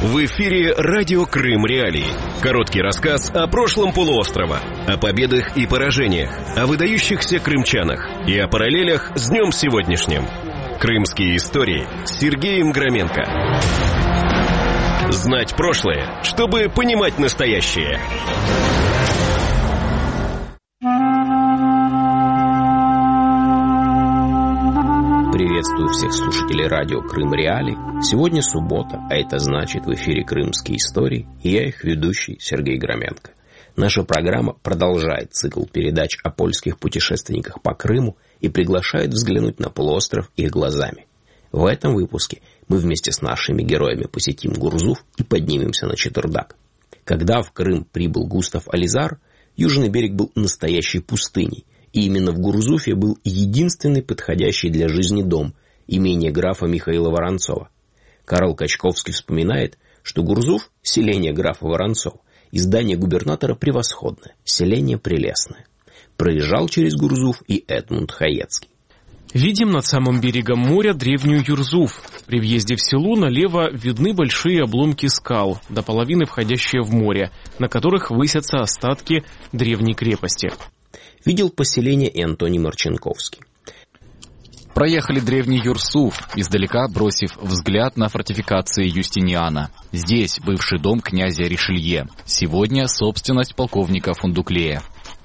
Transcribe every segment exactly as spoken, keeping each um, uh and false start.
В эфире радио Крым Реалии. Короткий рассказ о прошлом полуострова, о победах и поражениях, о выдающихся крымчанах и о параллелях с днем сегодняшним. Крымские истории с Сергеем Громенко. Знать прошлое, чтобы понимать настоящее. Приветствую всех слушателей радио Крым Реалии. Сегодня суббота, а это значит, в эфире «Крымские истории», и я их ведущий Сергей Громенко. Наша программа продолжает цикл передач о польских путешественниках по Крыму и приглашает взглянуть на полуостров их глазами. В этом выпуске мы вместе с нашими героями посетим Гурзуф и поднимемся на Четырдак. Когда в Крым прибыл Густав Ализар, южный берег был настоящей пустыней, и именно в Гурзуфе был единственный подходящий для жизни дом, имение графа Михаила Воронцова. Карл Качковский вспоминает, что Гурзуф – селение графа Воронцова, и здание губернатора превосходное, селение прелестное. Проезжал через Гурзуф и Эдмунд Хаецкий. Видим над самым берегом моря древнюю Юрзуф. При въезде в село налево видны большие обломки скал, до половины входящие в море, на которых высятся остатки древней крепости. Видел поселение и Антоний Марченковский. Проехали древний Юрзуф, издалека бросив взгляд на фортификации Юстиниана. Здесь бывший дом князя Ришелье, сегодня собственность полковника Фундуклея.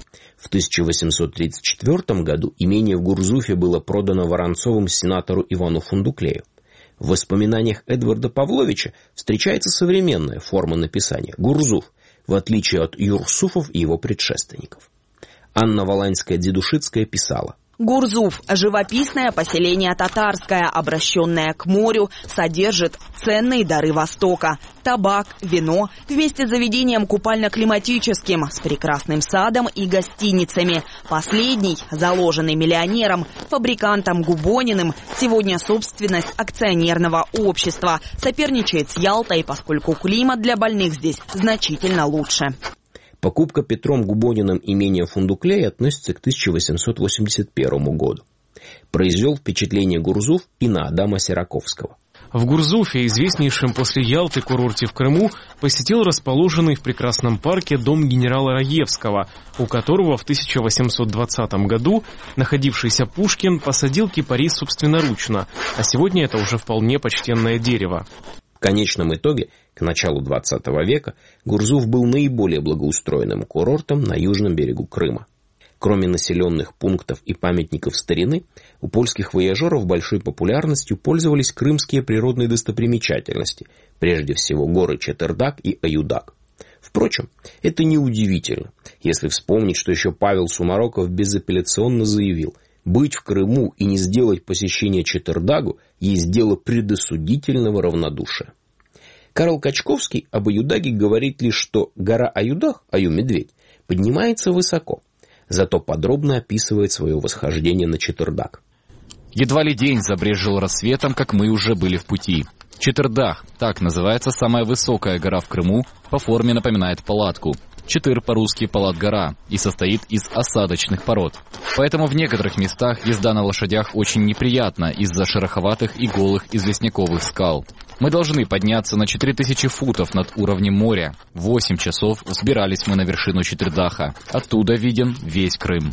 В тысяча восемьсот тридцать четвёртом году имение в Гурзуфе было продано Воронцовым сенатору Ивану Фундуклею. В воспоминаниях Эдварда Павловича встречается современная форма написания «Гурзуф», в отличие от Юрсуфов и его предшественников. Анна Валанская-Дедушицкая писала: Гурзуф – живописное поселение татарское, обращенное к морю, содержит ценные дары Востока – табак, вино, вместе с заведением купально-климатическим, с прекрасным садом и гостиницами. Последний, заложенный миллионером, фабрикантом Губониным, сегодня собственность акционерного общества, соперничает с Ялтой, поскольку климат для больных здесь значительно лучше. Покупка Петром Губониным имения Фундуклея относится к тысяча восемьсот восемьдесят первому году. Произвел впечатление Гурзуф и на Адама Сираковского. В Гурзуфе, известнейшем после Ялты курорте в Крыму, посетил расположенный в прекрасном парке дом генерала Раевского, у которого в тысяча восемьсот двадцатом году находившийся Пушкин посадил кипарис собственноручно, а сегодня это уже вполне почтенное дерево. В конечном итоге, к началу двадцатого века, Гурзуф был наиболее благоустроенным курортом на южном берегу Крыма. Кроме населенных пунктов и памятников старины, у польских вояжеров большой популярностью пользовались крымские природные достопримечательности, прежде всего горы Четырдак и Аюдак. Впрочем, это неудивительно, если вспомнить, что еще Павел Сумароков безапелляционно заявил: быть в Крыму и не сделать посещение Четырдагу есть дело предосудительного равнодушия. Карл Качковский об Аюдаге говорит лишь, что гора Аюдах, Аю-Медведь, поднимается высоко, зато подробно описывает свое восхождение на Четырдак. Едва ли день забрезжил рассветом, как мы уже были в пути. Четырдак, так называется самая высокая гора в Крыму, по форме напоминает палатку. Четыр по-русски палат-гора и состоит из осадочных пород. Поэтому в некоторых местах езда на лошадях очень неприятна из-за шероховатых и голых известняковых скал. Мы должны подняться на четыре тысячи футов над уровнем моря. Восемь часов взбирались мы на вершину Четырдаха. Оттуда виден весь Крым.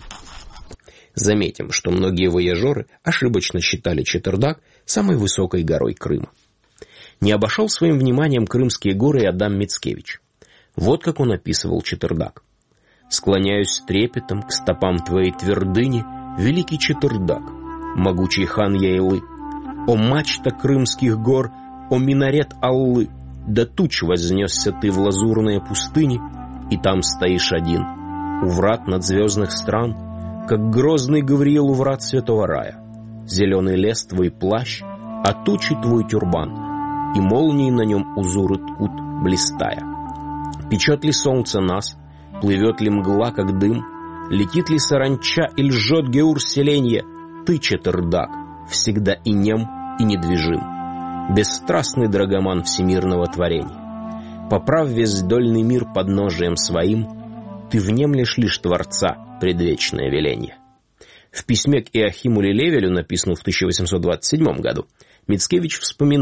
Заметим, что многие вояжеры ошибочно считали Четырдак самой высокой горой Крыма. Не обошел своим вниманием крымские горы и Адам Мицкевич. Вот как он описывал Четырдак. «Склоняюсь с трепетом к стопам твоей твердыни, великий Четырдак, могучий хан Яйлы. О мачта крымских гор, о минарет Аллы, до туч вознесся ты в лазурные пустыни, и там стоишь один, у врат надзвездных стран, как грозный Гавриил у врат святого рая. Зеленый лес твой плащ, а тучи твой тюрбан, и молнии на нем узоры ткут, блистая. Печет ли солнце нас, плывет ли мгла, как дым, летит ли саранча и лжет геур селенье, ты, Четырдак, всегда и нем, и недвижим, бесстрастный драгоман всемирного творения. Поправ весь дольный мир подножием своим, ты внемлешь лишь Творца предвечное веление». В письме к Иохиму Лелевелю, написанном в тысяча восемьсот двадцать седьмом году, Мицкевич вспоминал,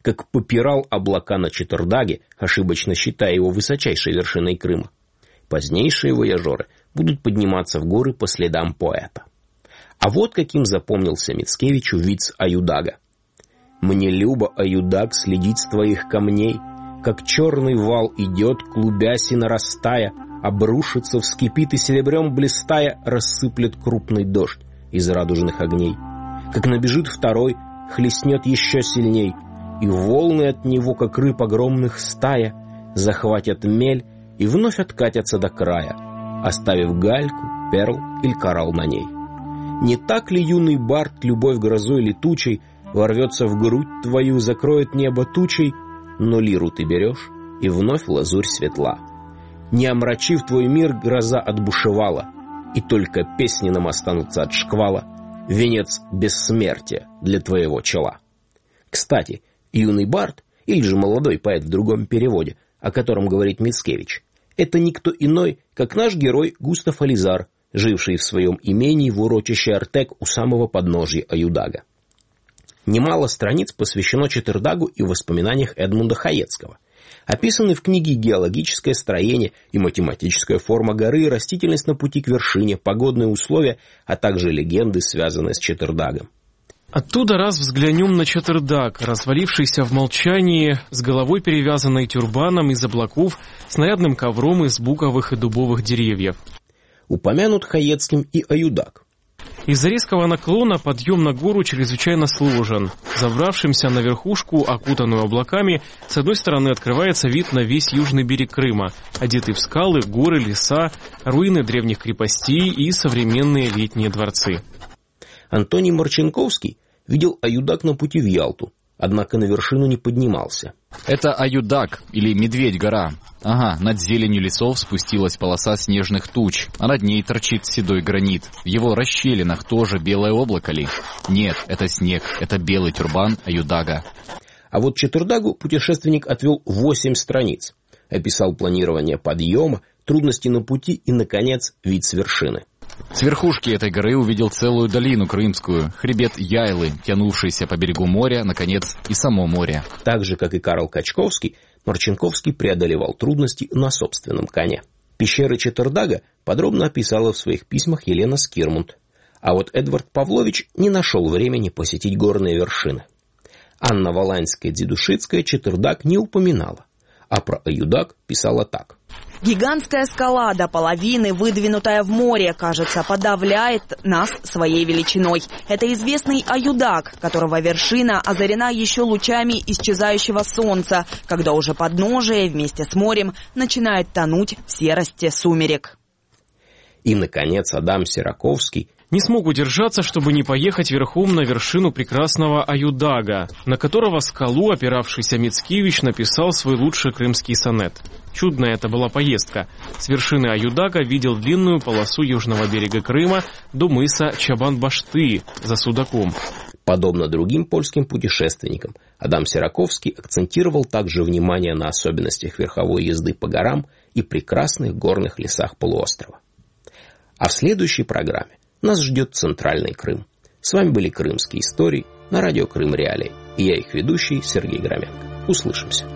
как попирал облака на Четырдаге, ошибочно считая его высочайшей вершиной Крыма. Позднейшие вояжеры будут подниматься в горы по следам поэта. А вот каким запомнился Мицкевичу виц Аюдага. «Мне любо, Аюдаг, следить с твоих камней, как черный вал идет, клубясь и нарастая, обрушится, вскипит и серебрем блистая, рассыплет крупный дождь из радужных огней. Как набежит второй, хлестнет еще сильней, и волны от него, как рыб огромных стая, захватят мель и вновь откатятся до края, оставив гальку, перл или коралл на ней. Не так ли, юный бард, любовь грозой летучей ворвется в грудь твою, закроет небо тучей, но лиру ты берешь, и вновь лазурь светла. Не омрачив твой мир, гроза отбушевала, и только песни нам останутся от шквала, венец бессмертия для твоего чела». Кстати, юный бард, или же молодой поэт в другом переводе, о котором говорит Мицкевич, это никто иной, как наш герой Густав Ализар, живший в своем имении в урочище Артек у самого подножья Аюдага. Немало страниц посвящено Четырдагу и воспоминаниях Эдмунда Хаецкого. Описаны в книге геологическое строение и математическая форма горы, растительность на пути к вершине, погодные условия, а также легенды, связанные с Четырдагом. Оттуда раз взглянем на Четырдаг, развалившийся в молчании, с головой перевязанной тюрбаном из облаков, с нарядным ковром из буковых и дубовых деревьев. Упомянут Хаецким и Аюдаг. Из-за резкого наклона подъем на гору чрезвычайно сложен. Забравшимся на верхушку, окутанную облаками, с одной стороны открывается вид на весь южный берег Крыма, одетый в скалы, горы, леса, руины древних крепостей и современные летние дворцы. Антоний Марченковский видел Аюдаг на пути в Ялту, однако на вершину не поднимался. Это Аюдаг, или Медведь-гора. Ага, над зеленью лесов спустилась полоса снежных туч, а над ней торчит седой гранит. В его расщелинах тоже белое облако ли? Нет, это снег, это белый тюрбан Аюдага. А вот Четырдагу путешественник отвел восемь страниц. Описал планирование подъема, трудности на пути и, наконец, вид с вершины. С верхушки этой горы увидел целую долину крымскую, хребет Яйлы, тянувшийся по берегу моря, наконец, и само море. Так же, как и Карл Качковский, Марченковский преодолевал трудности на собственном коне. Пещеры Четырдага подробно описала в своих письмах Елена Скирмунд, а вот Эдвард Павлович не нашел времени посетить горные вершины. Анна Валанская-Дзидушицкая Четырдаг не упоминала, а про Аюдаг писала так. Гигантская скала до половины, выдвинутая в море, кажется, подавляет нас своей величиной. Это известный Аюдаг, которого вершина озарена еще лучами исчезающего солнца, когда уже подножие вместе с морем начинает тонуть в серости сумерек. И, наконец, Адам Сираковский не смог удержаться, чтобы не поехать верхом на вершину прекрасного Аюдага, на которого скалу, опиравшийся Мицкевич, написал свой лучший крымский сонет. Чудная это была поездка. С вершины Аюдага видел длинную полосу южного берега Крыма до мыса Чабан-Башты за Судаком. Подобно другим польским путешественникам, Адам Сираковский акцентировал также внимание на особенностях верховой езды по горам и прекрасных горных лесах полуострова. А в следующей программе нас ждет Центральный Крым. С вами были Крымские истории на радио Крым Реалии. И я их ведущий Сергей Громенко. Услышимся.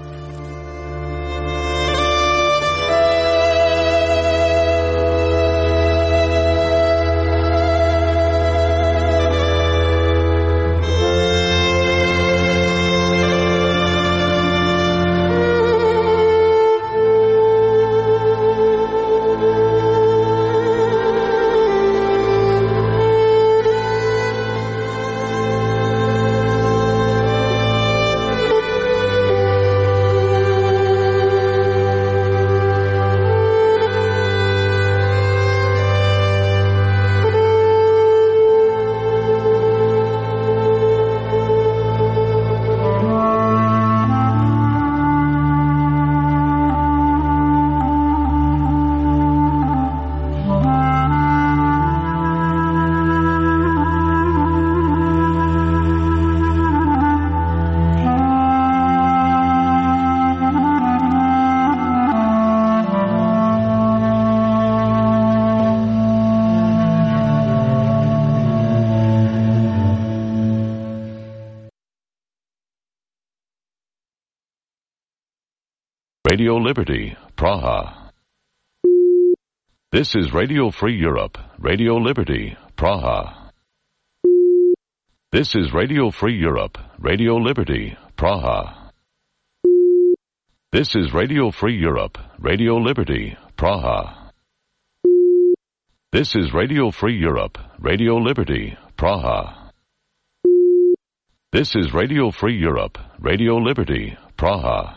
Radio Liberty, Praha. This is Radio Free Europe, Radio Liberty, Praha. This is Radio Free Europe, Radio Liberty, Praha. This is Radio Free Europe, Radio Liberty, Praha. This is Radio Free Europe, Radio Liberty, Praha. This is Radio Free Europe, Radio Liberty, Praha.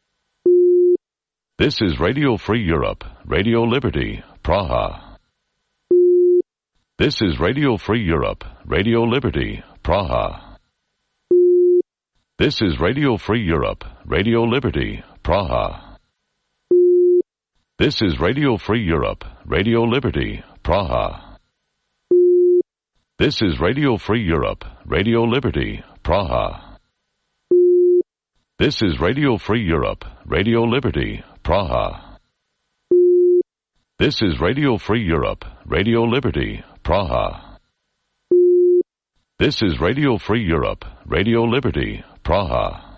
This is Radio Free Europe, Radio Liberty, Praha. This is Radio Free Europe, Radio Liberty, Praha. This is Radio Free Europe, Radio Liberty, Praha. This is Radio Free Europe, Radio Liberty, Praha. This is Radio Free Europe, Radio Liberty, Praha. This is Radio Free Europe, Radio Liberty, Praha. This is Radio Free Europe, Radio Liberty, Praha. This is Radio Free Europe, Radio Liberty, Praha.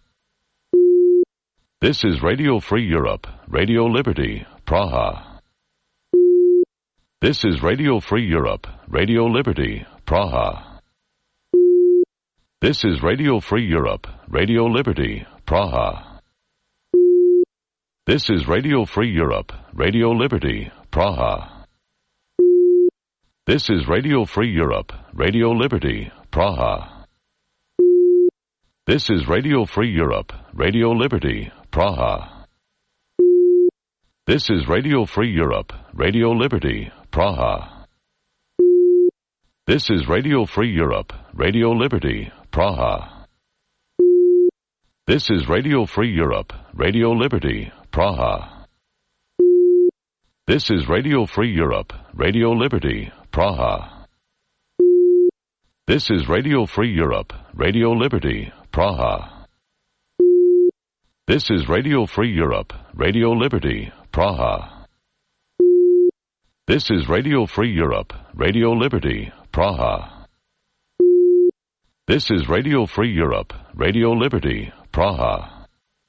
This is Radio Free Europe, Radio Liberty, Praha. This is Radio Free Europe, Radio Liberty, Praha. This is Radio Free Europe, Radio Liberty, Praha. This is Radio Free Europe, Radio Liberty, Praha. This is Radio Free Europe, Radio Liberty, Praha. This is Radio Free Europe, Radio Liberty, Praha. This is Radio Free Europe, Radio Liberty, Praha. This is Radio Free Europe, Radio Liberty, Praha. This is Radio Free Europe, Radio Liberty, Praha. This is Radio Free Europe, Radio Liberty, Praha. This is Radio Free Europe, Radio Liberty, Praha. This is Radio Free Europe, Radio Liberty, Praha. This is Radio Free Europe, Radio Liberty, Praha. This is Radio Free Europe, Radio Liberty, Praha.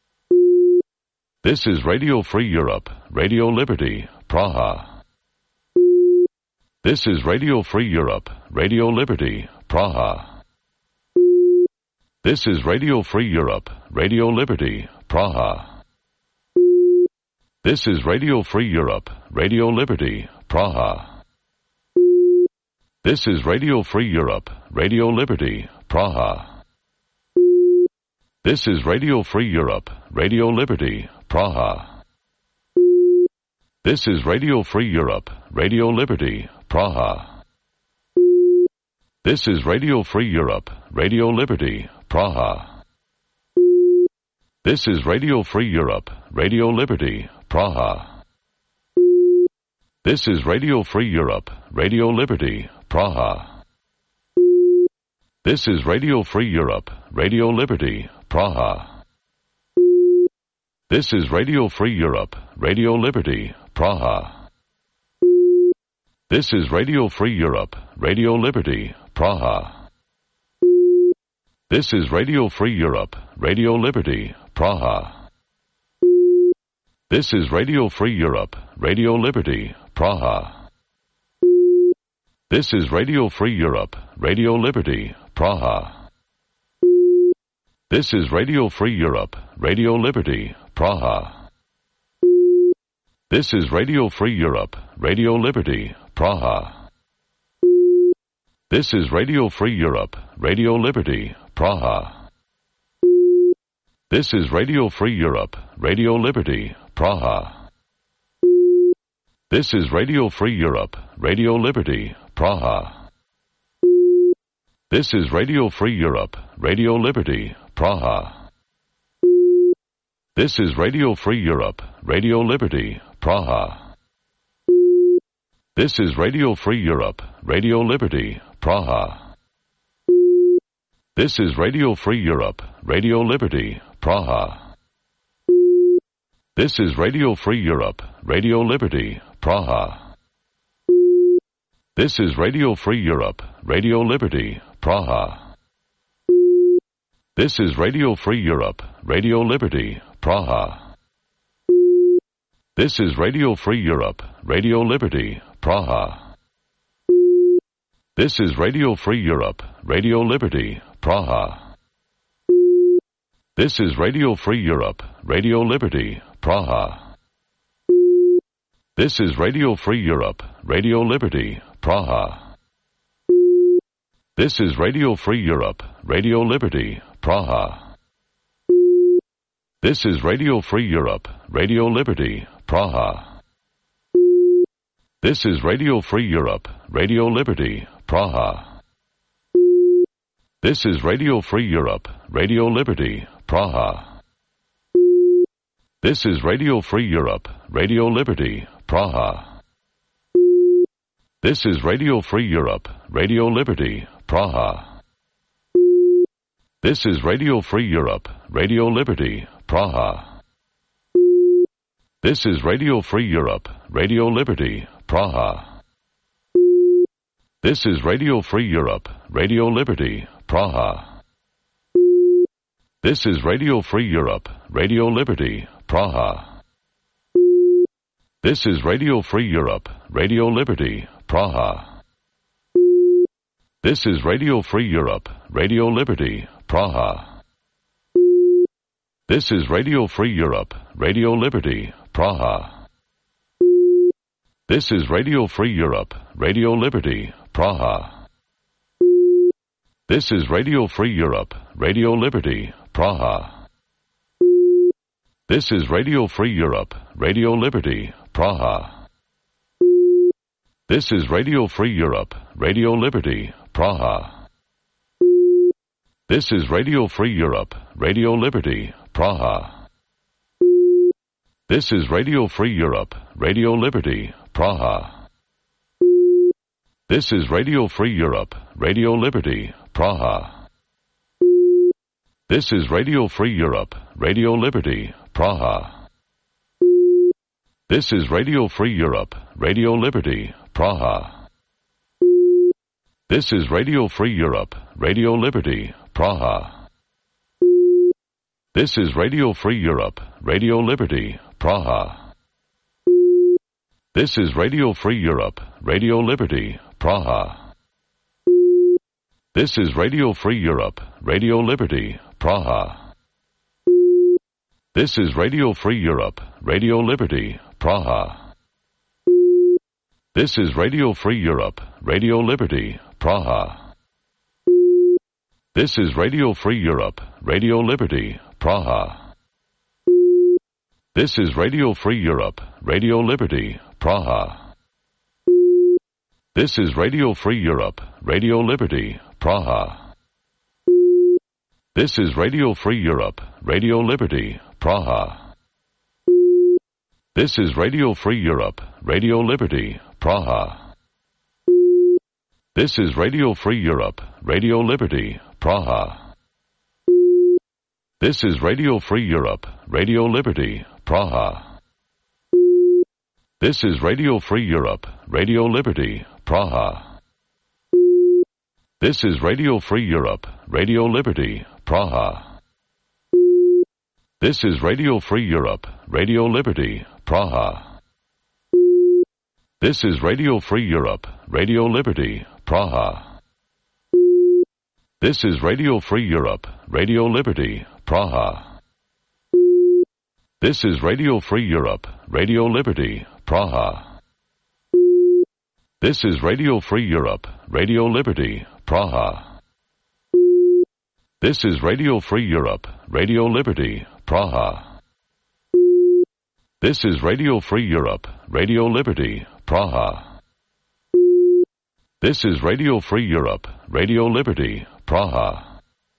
This is Radio Free Europe, Radio Liberty, Praha. This is Radio Free Europe, Radio Liberty, Praha. This is Radio Free Europe, Radio Liberty, Praha. This is Radio Free Europe, Radio Liberty, Praha. This is Radio Free Europe, Radio Liberty, Praha. This is Radio Free Europe, Radio Liberty, Praha. This is Radio Free Europe, Radio Liberty, Praha. This is Radio Free Europe, Radio Liberty, Praha. This is Radio Free Europe, Radio Liberty, Praha. This is Radio Free Europe, Radio Liberty, Praha. This is Radio Free Europe, Radio Liberty, Praha. This is Radio Free Europe, Radio Liberty, Praha. This is Radio Free Europe, Radio Liberty, Praha. This is Radio Free Europe, Radio Liberty, Praha. This is Radio Free Europe, Radio Liberty, Praha. This is Radio Free Europe, Radio Liberty, Praha. This is Radio Free Europe, Radio Liberty, Praha. This is Radio Free Europe, Radio Liberty, Praha. This is Radio Free Europe, Radio Liberty, Praha. This is Radio Free Europe, Radio Liberty, Praha. This is Radio Free Europe, Radio Liberty, Praha. This is Radio Free Europe, Radio Liberty, Praha. This is Radio Free Europe, Radio Liberty, Praha. This is Radio Free Europe, Radio Liberty, Praha. This is Radio Free Europe, Radio Liberty, Praha. This is Radio Free Europe, Radio Liberty, Praha. This is Radio Free Europe, Radio Liberty, Praha. This is Radio Free Europe, Radio Liberty, Praha. This is Radio Free Europe, Radio Liberty, Praha. This is Radio Free Europe, Radio Liberty, Praha. This is Radio Free Europe, Radio Liberty, Praha. This is Radio Free Europe, Radio Liberty, Praha. This is Radio Free Europe, Radio Liberty, Praha. This is Radio Free Europe, Radio Liberty, Praha. This is Radio Free Europe, Radio Liberty, Praha. This is Radio Free Europe, Radio Liberty, Praha. This is Radio Free Europe, Radio Liberty, Praha. This is Radio Free Europe, Radio Liberty, Praha. This is Radio Free Europe, Radio Liberty, Praha. This is Radio Free Europe, Radio Liberty, Praha. This is Radio Free Europe, Radio Liberty, Praha. This is Radio Free Europe, Radio Liberty, Praha. This is Radio Free Europe, Radio Liberty, Praha. This is Radio Free Europe, Radio Liberty, Praha. This is Radio Free Europe, Radio Liberty, Praha. This is Radio Free Europe, Radio Liberty, Praha. This is Radio Free Europe, Radio Liberty, Praha. This is Radio Free Europe, Radio Liberty, Praha. This is Radio Free Europe, Radio Liberty, Praha. This is Radio Free Europe, Radio Liberty, Praha. This is Radio Free Europe, Radio Liberty, Praha. This is Radio Free Europe, Radio Liberty, Praha. This is Radio Free Europe, Radio Liberty, Praha. This is Radio Free Europe, Radio Liberty, Praha. This is Radio Free Europe, Radio Liberty, Praha. This is Radio Free Europe, Radio Liberty, Praha. This is Radio Free Europe, Radio Liberty, Praha. This is Radio Free Europe, Radio Liberty, Praha. This is Radio Free Europe, Radio Liberty, Praha. This is Radio Free Europe, Radio Liberty, Praha. This is Radio Free Europe, Radio Liberty, Praha. This is Radio Free Europe, Radio Liberty, Praha. This is Radio Free Europe, Radio Liberty, Praha. This is Radio Free Europe, Radio Liberty, Praha. This is Radio Free Europe, Radio Liberty, Praha. This is Radio Free Europe, Radio Liberty, Praha. This is Radio Free Europe, Radio Liberty, Praha. This is Radio Free Europe, Radio Liberty, Praha. This is Radio Free Europe, Radio Liberty, Praha. This is Radio Free Europe, Radio Liberty, Praha. This is Radio Free Europe, Radio Liberty, Praha. This is Radio Free Europe, Radio Liberty, Praha. This is Radio Free Europe, Radio Liberty, Praha. This is Radio Free Europe, Radio Liberty, Praha. This is Radio Free Europe, Radio Liberty, Praha. This is Radio Free Europe, Radio Liberty, Praha. This is Radio Free Europe, Radio Liberty, Praha.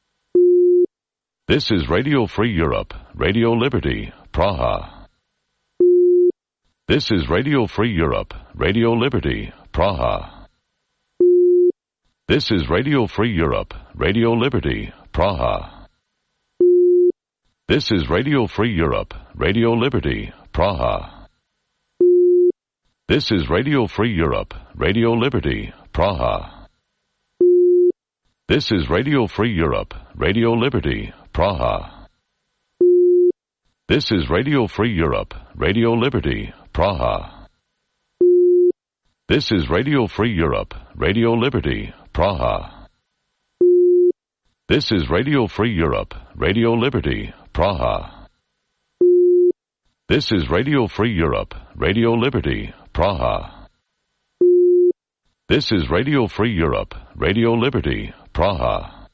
This is Radio Free Europe, Radio Liberty, Praha. This is Radio Free Europe, Radio Liberty, Praha. This is Radio Free Europe, Radio Liberty, Praha. This is Radio Free Europe, Radio Liberty, Praha. This is Radio Free Europe, Radio Liberty, Praha. This is Radio Free Europe, Radio Liberty, Praha. This is Radio Free Europe, Radio Liberty, Praha. This is Radio Free Europe, Radio Liberty, Praha. This is Radio Free Europe, Radio Liberty, Praha. This is Radio Free Europe, Radio Liberty, Praha. This is Radio Free Europe, Radio Liberty, Praha.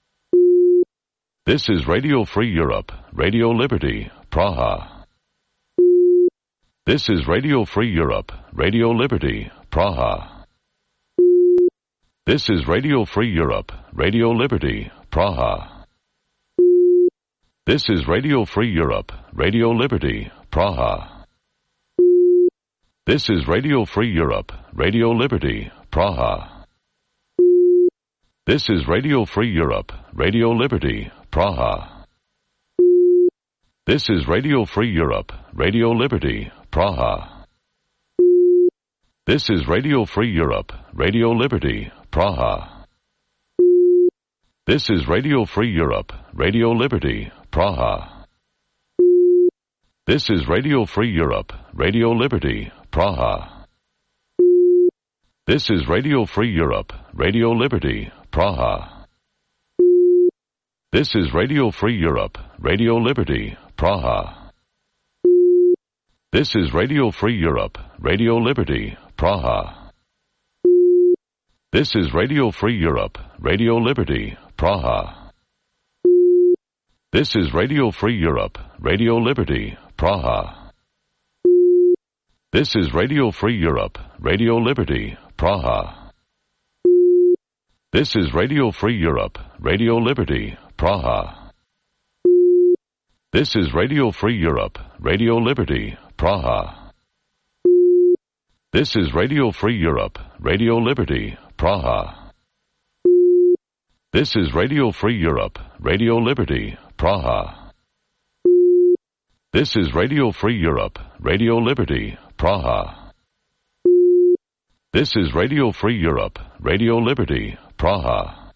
This is Radio Free Europe, Radio Liberty, Praha. This is Radio Free Europe, Radio Liberty, Praha. This is Radio Free Europe, Radio Liberty, Praha. This is Radio Free Europe, Radio Liberty, Praha. This is Radio Free Europe, Radio Liberty, Praha. This is Radio Free Europe, Radio Liberty, Praha. This is Radio Free Europe, Radio Liberty, Praha. This is Radio Free Europe, Radio Liberty, Praha. This is Radio Free Europe, Radio Liberty, Praha. This is Radio Free Europe, Radio Liberty, Praha. This is Radio Free Europe, Radio Liberty, Praha. This is Radio Free Europe, Radio Liberty, Praha. This is Radio Free Europe, Radio Liberty, Praha. This is Radio Free Europe, Radio Liberty, Praha. This is Radio Free Europe, Radio Liberty, Praha. This is Radio Free Europe, Radio Liberty, Praha. This is Radio Free Europe, Radio Liberty, Praha. This is Radio Free Europe, Radio Liberty, Praha. This is Radio Free Europe, Radio Liberty, Praha. This is Radio Free Europe, Radio Liberty, Praha. This is Radio Free Europe, Radio Liberty, Praha. This is Radio Free Europe, Radio Liberty, Praha.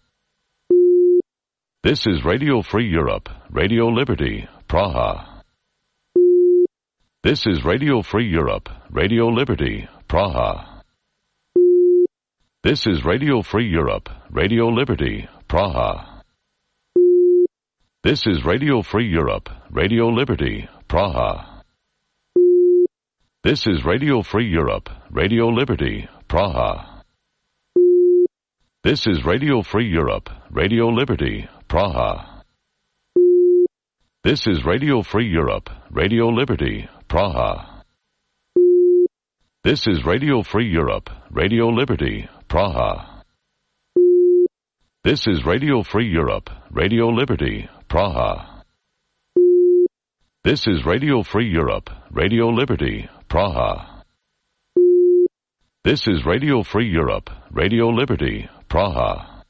This is Radio Free Europe, Radio Liberty, Praha. This is Radio Free Europe, Radio Liberty, Praha. This is Radio Free Europe, Radio Liberty, Praha. This is Radio Free Europe, Radio Liberty, Praha. This is Radio Free Europe, Radio Liberty, Praha. This is Radio Free Europe, Radio Liberty, Praha. This is Radio Free Europe, Radio Liberty, Praha. This is Radio Free Europe, Radio Liberty, Praha. This is Radio Free Europe, Radio Liberty, Praha. This is Radio Free Europe, Radio Liberty, Praha. This is Radio Free Europe, Radio Liberty, Praha.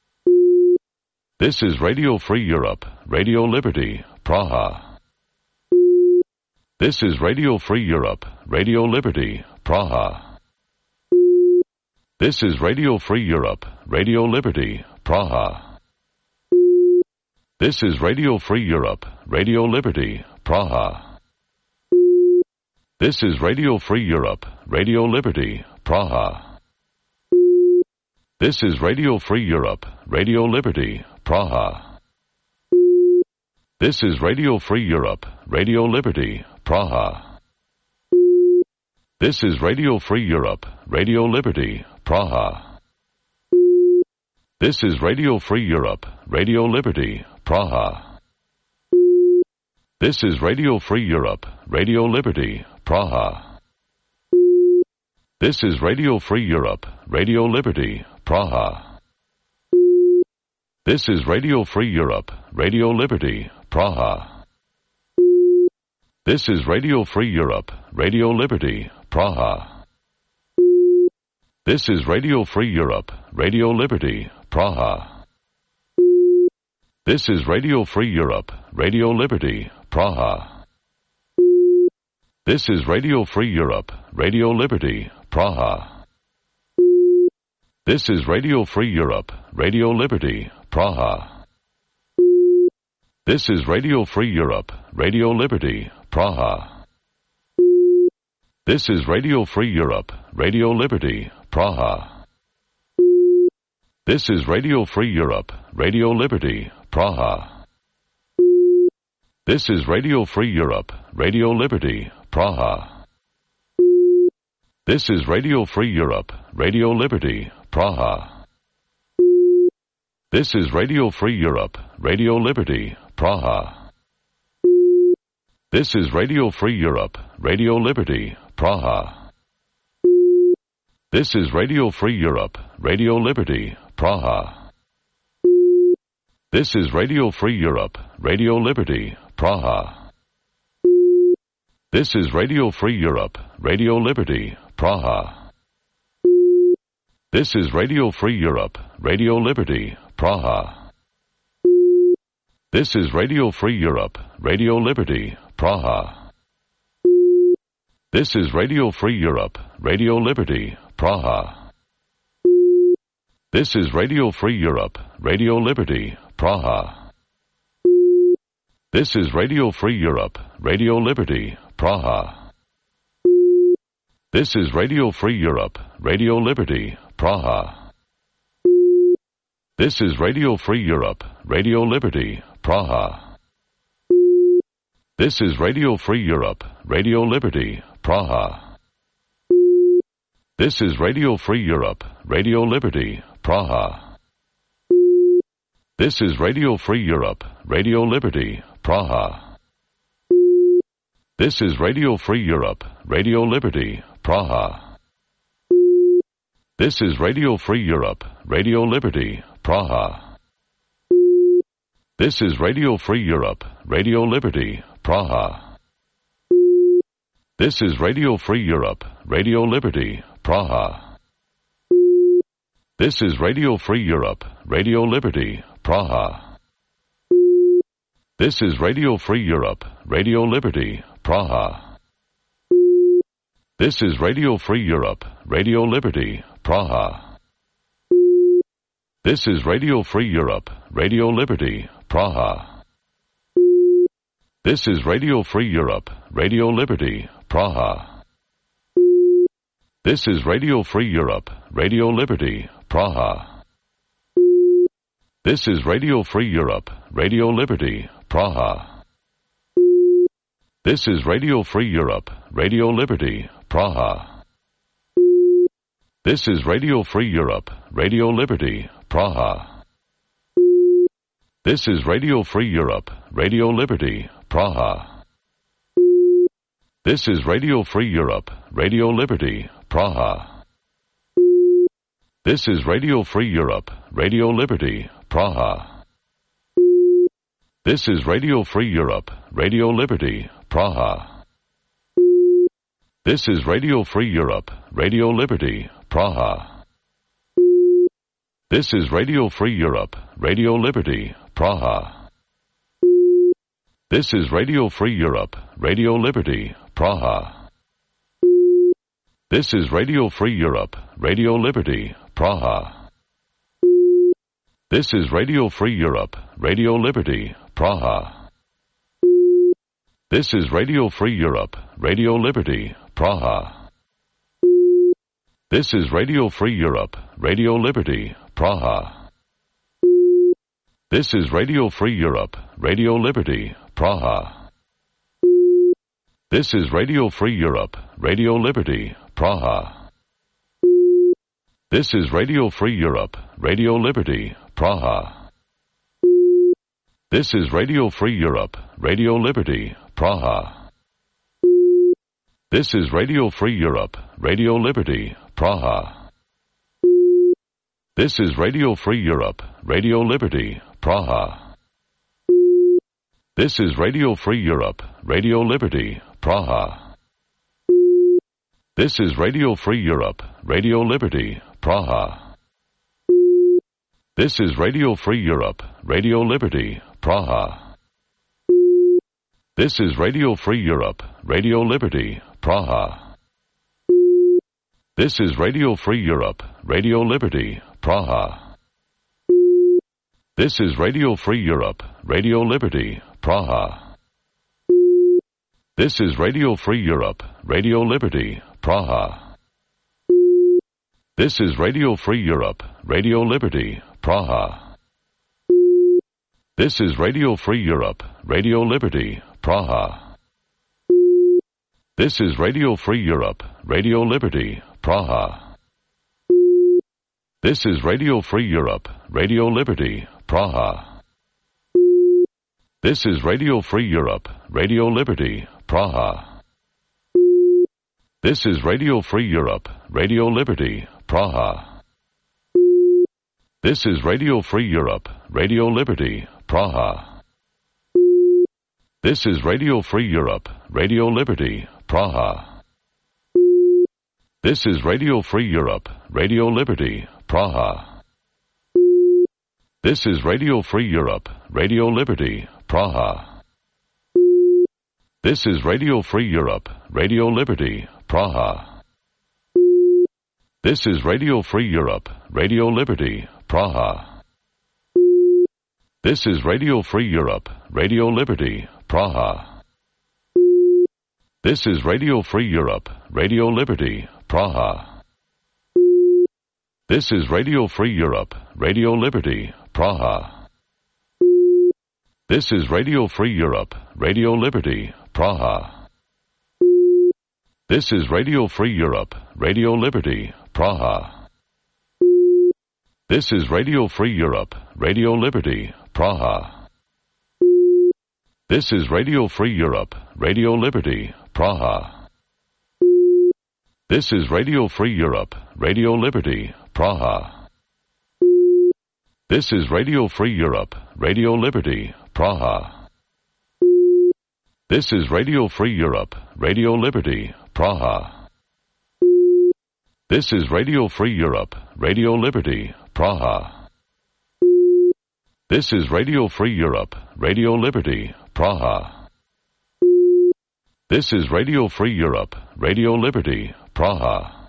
This is Radio Free Europe, Radio Liberty, Praha. This is Radio Free Europe, Radio Liberty, Praha. This is Radio Free Europe, Radio Liberty, Praha. This is Radio Free Europe, Radio Liberty, Praha. This is Radio Free Europe, Radio Liberty, Praha. This is Radio Free Europe, Radio Liberty, Praha. This is Radio Free Europe, Radio Liberty, Praha. This is Radio Free Europe, Radio Liberty, Praha. This is Radio Free Europe, Radio Liberty, Praha. This is Radio Free Europe, Radio Liberty, Praha. This is Radio Free Europe, Radio Liberty, Praha. This is Radio Free Europe, Radio Liberty, Praha. This is Radio Free Europe, Radio Liberty, Praha. This is Radio Free Europe, Radio Liberty, Praha. This is Radio Free Europe, Radio Liberty, Praha. This is Radio Free Europe, Radio Liberty, Praha. This is Radio Free Europe, Radio Liberty, Praha. This is Radio Free Europe, Radio Liberty, Praha. This is Radio Free Europe, Radio Liberty, Praha. This is Radio Free Europe, Radio Liberty, Praha. This is Radio Free Europe, Radio Liberty, Praha. This is Radio Free Europe, Radio Liberty, Praha. This is Radio Free Europe, Radio Liberty, Praha. This is Radio Free Europe, Radio Liberty, Praha. This is Radio Free Europe, Radio Liberty, Praha. This is Radio Free Europe, Radio Liberty, Praha. This is Radio Free Europe, Radio Liberty, Praha. This is Radio Free Europe, Radio Liberty, Praha. This is Radio Free Europe, Radio Liberty, Praha. This is Radio Free Europe, Radio Liberty, Praha. This is Radio Free Europe, Radio Liberty, Praha. This is Radio Free Europe, Radio Liberty, Praha. This is Radio Free Europe, Radio Liberty, Praha. This is Radio Free Europe, Radio Liberty, Praha. This is Radio Free Europe, Radio Liberty, Praha. This is Radio Free Europe, Radio Liberty, Praha. This is Radio Free Europe, Radio Liberty, Praha. This is Radio Free Europe, Radio Liberty, Praha. This is Radio Free Europe, Radio Liberty, Praha. This is Radio Free Europe, Radio Liberty, Praha. This is Radio Free Europe, Radio Liberty, Praha. This is Radio Free Europe, Radio Liberty, Praha. This is Radio Free Europe, Radio Liberty, Praha. This is Radio Free Europe, Radio Liberty, Praha. This is Radio Free Europe, Radio Liberty, Praha. This is Radio Free Europe, Radio Liberty, Praha. This is Radio Free Europe, Radio Liberty, Praha. This is Radio Free Europe, Radio Liberty, Praha. This is Radio Free Europe, Radio Liberty, Praha. This is Radio Free Europe, Radio Liberty, Praha. This is Radio Free Europe, Radio Liberty, Praha. This is Radio Free Europe, Radio Liberty, Praha. This is Radio Free Europe, Radio Liberty, Praha. This is Radio Free Europe, Radio Liberty, Praha. This is Radio Free Europe, Radio Liberty, Praha. This is Radio Free Europe, Radio Liberty, Praha. This is Radio Free Europe, Radio Liberty, Praha. This is Radio Free Europe, Radio Liberty, Praha. This is Radio Free Europe, Radio Liberty, Praha. This is Radio Free Europe, Radio Liberty, Praha. This is Radio Free Europe, Radio Liberty, Praha. This is Radio Free Europe, Radio Liberty, Praha. This is Radio Free Europe, Radio Liberty, Praha. This is Radio Free Europe, Radio Liberty, Praha. This is Radio Free Europe, Radio Liberty, Praha. This is Radio Free Europe, Radio Liberty, Praha. This is Radio Free Europe, Radio Liberty, Praha. This is Radio Free Europe, Radio Liberty, Praha. This is Radio Free Europe, Radio Liberty, Praha. This is Radio Free Europe, Radio Liberty, Praha. This is Radio Free Europe, Radio Liberty, Praha. This is Radio Free Europe, Radio Liberty, Praha. This is Radio Free Europe, Radio Liberty, Praha. This is Radio Free Europe, Radio Liberty, Praha. This is Radio Free Europe, Radio Liberty, Praha. This is Radio Free Europe, Radio Liberty, Praha. This is Radio Free Europe, Radio Liberty, Praha. This is Radio Free Europe, Radio Liberty, Praha. This is Radio Free Europe, Radio Liberty, Praha. This is Radio Free Europe, Radio Liberty, Praha. This is Radio Free Europe, Radio Liberty, Praha. This is Radio Free Europe, Radio Liberty, Praha. This is Radio Free Europe, Radio Liberty, Praha. This is Radio Free Europe, Radio Liberty, Praha. This is Radio Free Europe, Radio Liberty, Praha. This is Radio Free Europe, Radio Liberty, Praha. This is Radio Free Europe, Radio Liberty, Praha. This is Radio Free Europe, Radio Liberty, Praha. This is Radio Free Europe, Radio Liberty, Praha. This is Radio Free Europe, Radio Liberty, Praha. This is Radio Free Europe, Radio Liberty, Praha. This is Radio Free Europe, Radio Liberty, Praha. This is Radio Free Europe, Radio Liberty, Praha. This is Radio Free Europe, Radio Liberty, Praha. This is Radio Free Europe, Radio Liberty, Praha. This is Radio Free Europe, Radio Liberty, Praha. This is Radio Free Europe, Radio Liberty, Praha. This is Radio Free Europe, Radio Liberty, Praha. This is Radio Free Europe, Radio Liberty, Praha.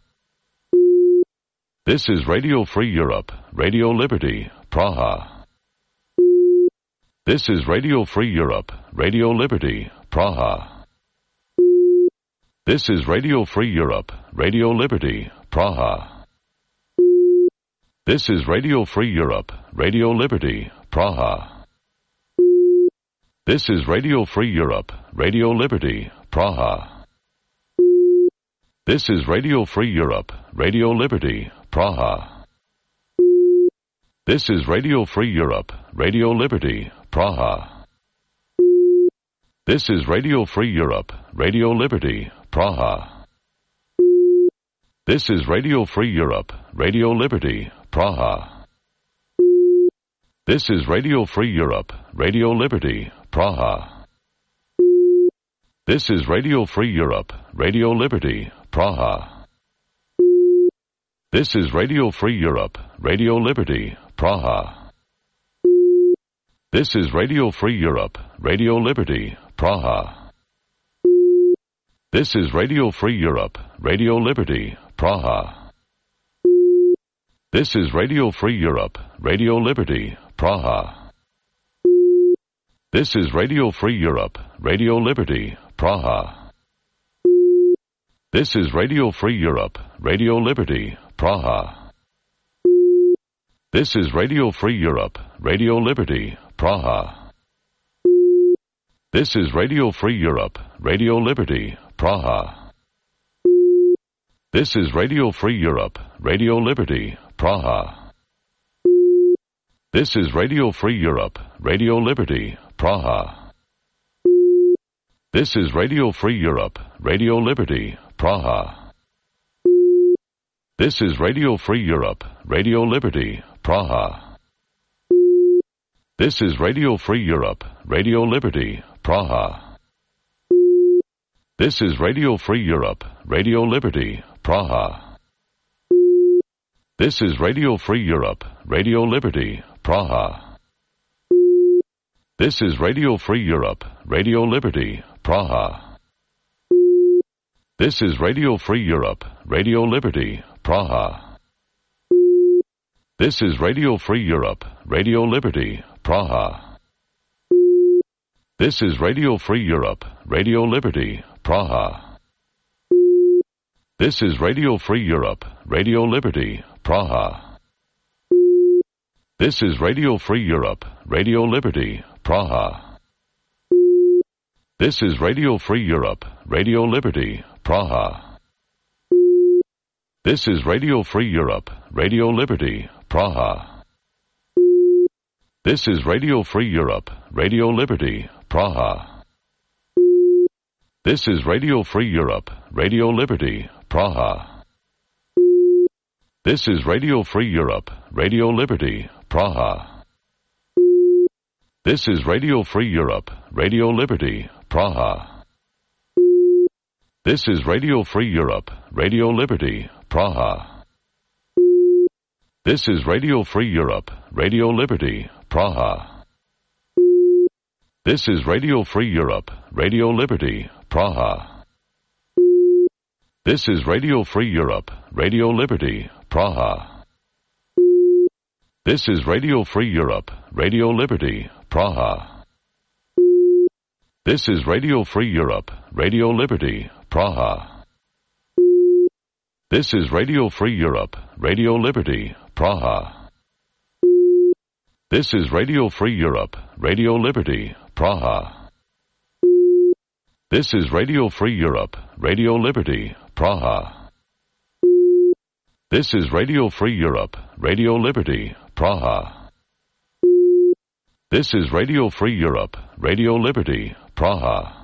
This is Radio Free Europe, Radio Liberty, Praha. This is Radio Free Europe, Radio Liberty, Praha. This is Radio Free Europe, Radio Liberty, Praha. This is Radio Free Europe, Radio Liberty, Praha. This is Radio Free Europe, Radio Liberty, Praha. This is Radio Free Europe, Radio Liberty, Praha. This is Radio Free Europe, Radio Liberty, Praha. This is Radio Free Europe, Radio Liberty, Praha. This is Radio Free Europe, Radio Liberty, Praha. This is Radio Free Europe, Radio Liberty, Praha. This is Radio Free Europe, Radio Liberty, Praha. This is Radio Free Europe, Radio Liberty, Praha. This is Radio Free Europe, Radio Liberty, Praha. This is Radio Free Europe, Radio Liberty, Praha. This is Radio Free Europe, Radio Liberty, Praha. This is Radio Free Europe, Radio Liberty, Praha. This is Radio Free Europe, Radio Liberty, Praha. This is Radio Free Europe, Radio Liberty, Praha. This is Radio Free Europe, Radio Liberty, Praha. This is Radio Free Europe, Radio Liberty, Praha. This is Radio Free Europe, Radio Liberty, Praha. This is Radio Free Europe, Radio Liberty, Praha. This is Radio Free Europe, Radio Liberty, Praha. This is Radio Free Europe, Radio Liberty, Praha. This is Radio Free Europe, Radio Liberty, Praha. This is Radio Free Europe, Radio Liberty, Praha. This is Radio Free Europe, Radio Liberty, Praha. This is Radio Free Europe, Radio Liberty, Praha. This is Radio Free Europe, Radio Liberty, Praha. This is Radio Free Europe, Radio Liberty, Praha. This is Radio Free Europe, Radio Liberty, Praha. This is Radio Free Europe, Radio Liberty, Praha. This is Radio Free Europe, Radio Liberty, Praha. This is Radio Free Europe, Radio Liberty, Praha. This is Radio Free Europe, Radio Liberty, Praha. This is Radio Free Europe, Radio Liberty, Praha. This is Radio Free Europe, Radio Liberty, Praha. This is Radio Free Europe, Radio Liberty, Praha. This is Radio Free Europe, Radio Liberty, Praha. This is Radio Free Europe, Radio Liberty, Praha. This is Radio Free Europe, Radio Liberty, Praha. This is Radio Free Europe, Radio Liberty, Praha. This is Radio Free Europe, Radio Liberty, Praha. This is Radio Free Europe, Radio Liberty, Praha. This is Radio Free Europe, Radio Liberty, Praha. This is Radio Free Europe, Radio Liberty, Praha. This is Radio Free Europe, Radio Liberty, Praha. This is Radio Free Europe, Radio Liberty, Praha. This is Radio Free Europe, Radio Liberty, Praha.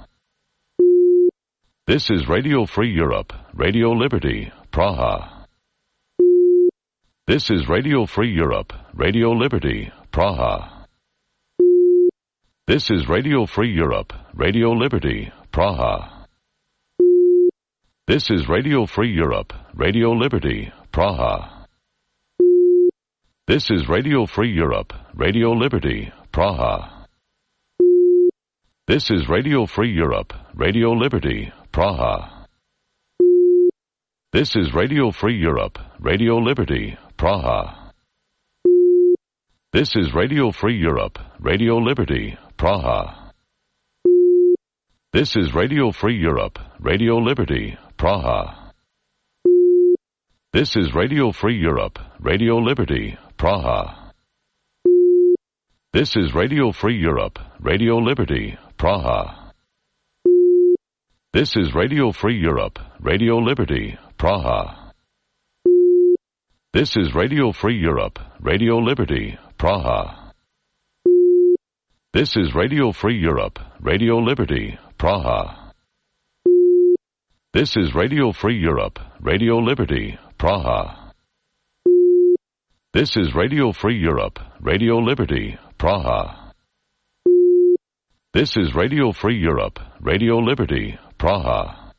This is Radio Free Europe, Radio Liberty, Praha. This is Radio Free Europe, Radio Liberty, Praha. This is Radio Free Europe, Radio Liberty, Praha. This is Radio Free Europe, Radio Liberty, Praha. This is Radio Free Europe, Radio Liberty, Praha. This is Radio Free Europe, Radio Liberty, Praha. This is Radio Free Europe, Radio Liberty, Praha. This is Radio Free Europe, Radio Liberty, Praha. This is Radio Free Europe, Radio Liberty, Praha. This is Radio Free Europe, Radio Liberty, Praha. This is Radio Free Europe, Radio Liberty, Praha. This is Radio Free Europe, Radio Liberty, Praha. This is Radio Free Europe, Radio Liberty, Praha. This is Radio Free Europe, Radio Liberty, Praha. This is Radio Free Europe, Radio Liberty, Praha. This is Radio Free Europe, Radio Liberty, Praha. This is Radio Free Europe, Radio Liberty, Praha.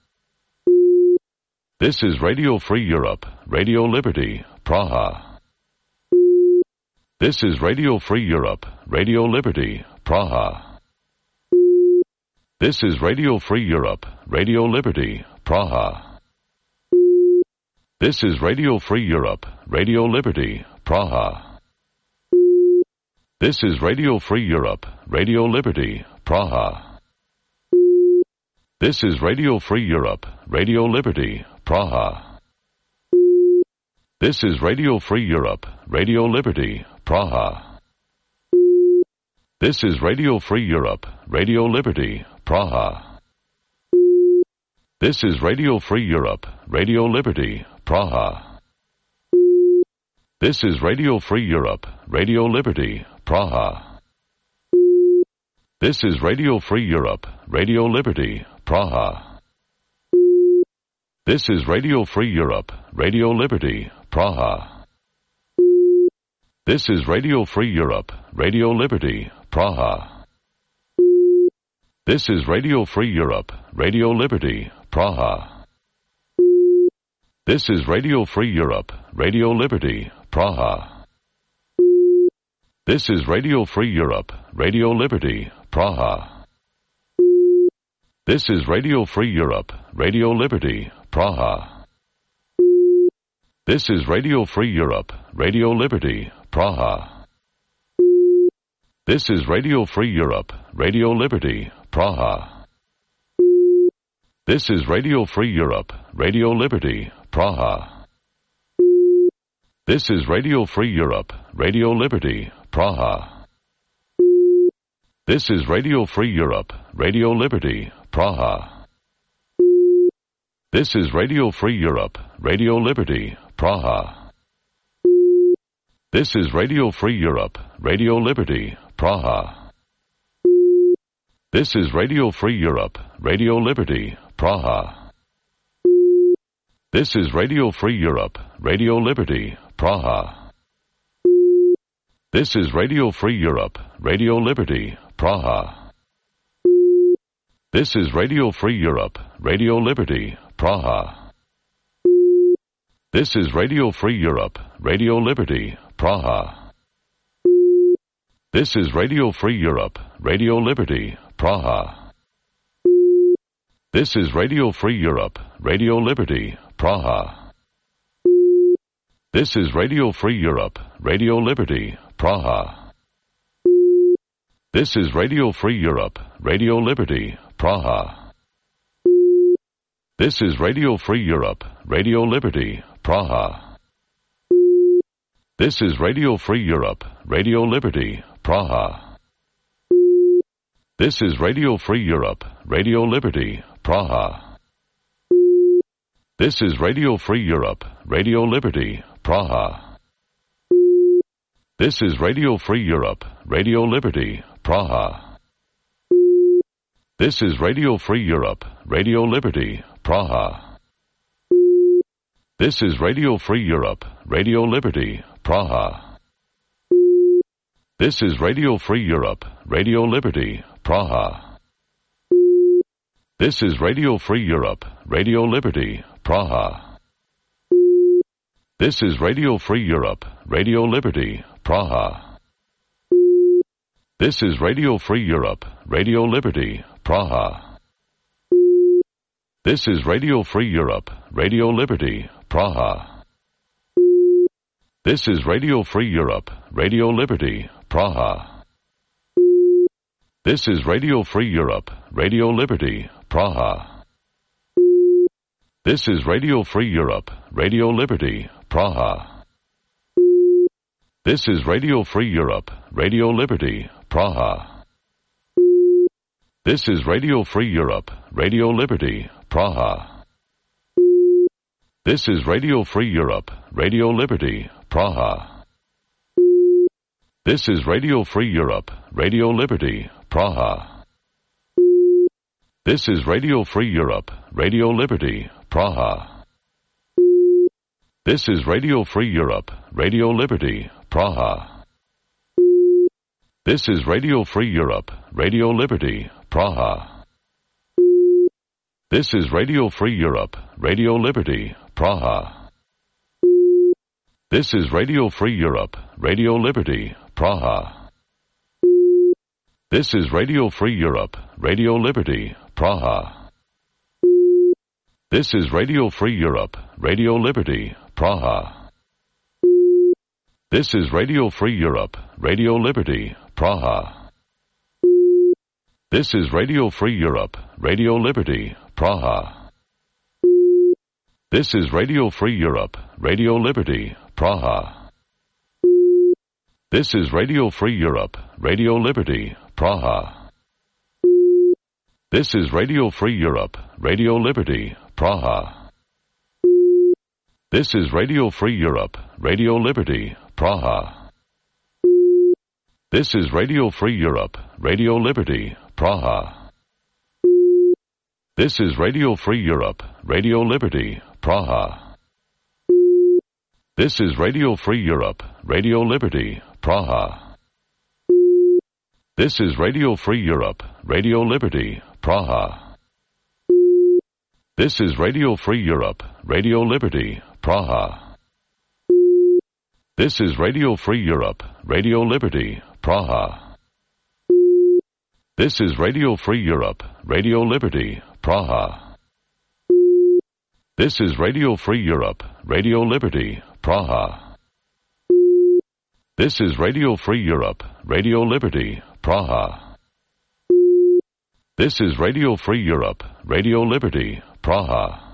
This is Radio Free Europe, Radio Liberty, Praha. This is Radio Free Europe, Radio Liberty, Praha. This is Radio Free Europe, Radio Liberty, Praha. This is Radio Free Europe, Radio Liberty, Praha. This is Radio Free Europe, Radio Liberty, Praha. This is Radio Free Europe, Radio Liberty, Praha. This is Radio Free Europe, Radio Liberty, Praha. This is Radio Free Europe, Radio Liberty, Praha. This is Radio Free Europe, Radio Liberty, Praha. This is Radio Free Europe, Radio Liberty, Praha. This is Radio Free Europe, Radio Liberty, Praha. This is Radio Free Europe, Radio Liberty, Praha. This is Radio Free Europe, Radio Liberty, Praha. This is Radio Free Europe, Radio Liberty, Praha. This is Radio Free Europe, Radio Liberty, Praha. This is Radio Free Europe, Radio Liberty, Praha. This is Radio Free Europe, Radio Liberty, Praha. This is Radio Free Europe, Radio Liberty, Praha. This is Radio Free Europe, Radio Liberty, Praha. This is Radio Free Europe, Radio Liberty, Praha. This is Radio Free Europe, Radio Liberty, Praha. This is Radio Free Europe, Radio Liberty, Praha. This is Radio Free Europe, Radio Liberty, Praha. This is Radio Free Europe, Radio Liberty, Praha. This is Radio Free Europe, Radio Liberty, Praha. This is Radio Free Europe, Radio Liberty, Praha. This is Radio Free Europe, Radio Liberty, Praha. This is Radio Free Europe, Radio Liberty, Praha. This is Radio Free Europe, Radio Liberty, Praha. This is Radio Free Europe, Radio Liberty, Praha. This is Radio Free Europe, Radio Liberty, Praha. This is Radio Free Europe, Radio Liberty, Praha. This is Radio Free Europe, Radio Liberty, Praha. This is Radio Free Europe, Radio Liberty, Praha. This is Radio Free Europe, Radio Liberty, Praha. This is Radio Free Europe, Radio Liberty, Praha. This is Radio Free Europe, Radio Liberty, Praha. This is Radio Free Europe, Radio Liberty, Praha. This is Radio Free Europe, Radio Liberty, Praha. This is Radio Free Europe, Radio Liberty, Praha. This is Radio Free Europe, Radio Liberty, Praha. This is Radio Free Europe, Radio Liberty, Praha. This is Radio Free Europe, Radio Liberty, Praha. This is Radio Free Europe, Radio Liberty, Praha. This is Radio Free Europe, Radio Liberty, Praha. This is Radio Free Europe, Radio Liberty, Praha. This is Radio Free Europe, Radio Liberty, Praha. This is Radio Free Europe, Radio Liberty, Praha. This is Radio Free Europe, Radio Liberty, Praha. This is Radio Free Europe, Radio Liberty, Praha. This is Radio Free Europe, Radio Liberty, Praha. This is Radio Free Europe, Radio Liberty, Praha. This is Radio Free Europe, Radio Liberty, Praha. This is Radio Free Europe, Radio Liberty, Praha. This is Radio Free Europe, Radio Liberty, Praha. This is Radio Free Europe, Radio Liberty, Praha. This is Radio Free Europe, Radio Liberty, Praha. This is Radio Free Europe, Radio Liberty, Praha. This is Radio Free Europe, Radio Liberty, Praha. This is Radio Free Europe, Radio Liberty, Praha. This is Radio Free Europe, Radio Liberty, Praha. This is Radio Free Europe, Radio Liberty, Praha. This is Radio Free Europe, Radio Liberty, Praha. This is Radio Free Europe, Radio Liberty, Praha. This is Radio Free Europe, Radio Liberty, Praha. This is Radio Free Europe, Radio Liberty, Praha. This is Radio Free Europe, Radio Liberty, Praha. This is Radio Free Europe, Radio Liberty, Praha. This is Radio Free Europe, Radio Liberty, Praha. This is Radio Free Europe, Radio Liberty, Praha. This is Radio Free Europe, Radio Liberty, Praha. This is Radio Free Europe, Radio Liberty, Praha. This is Radio Free Europe, Radio Liberty, Praha. This is Radio Free Europe, Radio Liberty, Praha. This is Radio Free Europe, Radio Liberty, Praha.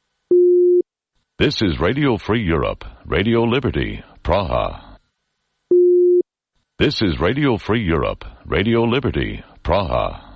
This is Radio Free Europe, Radio Liberty, Praha. This is Radio Free Europe, Radio Liberty, Praha.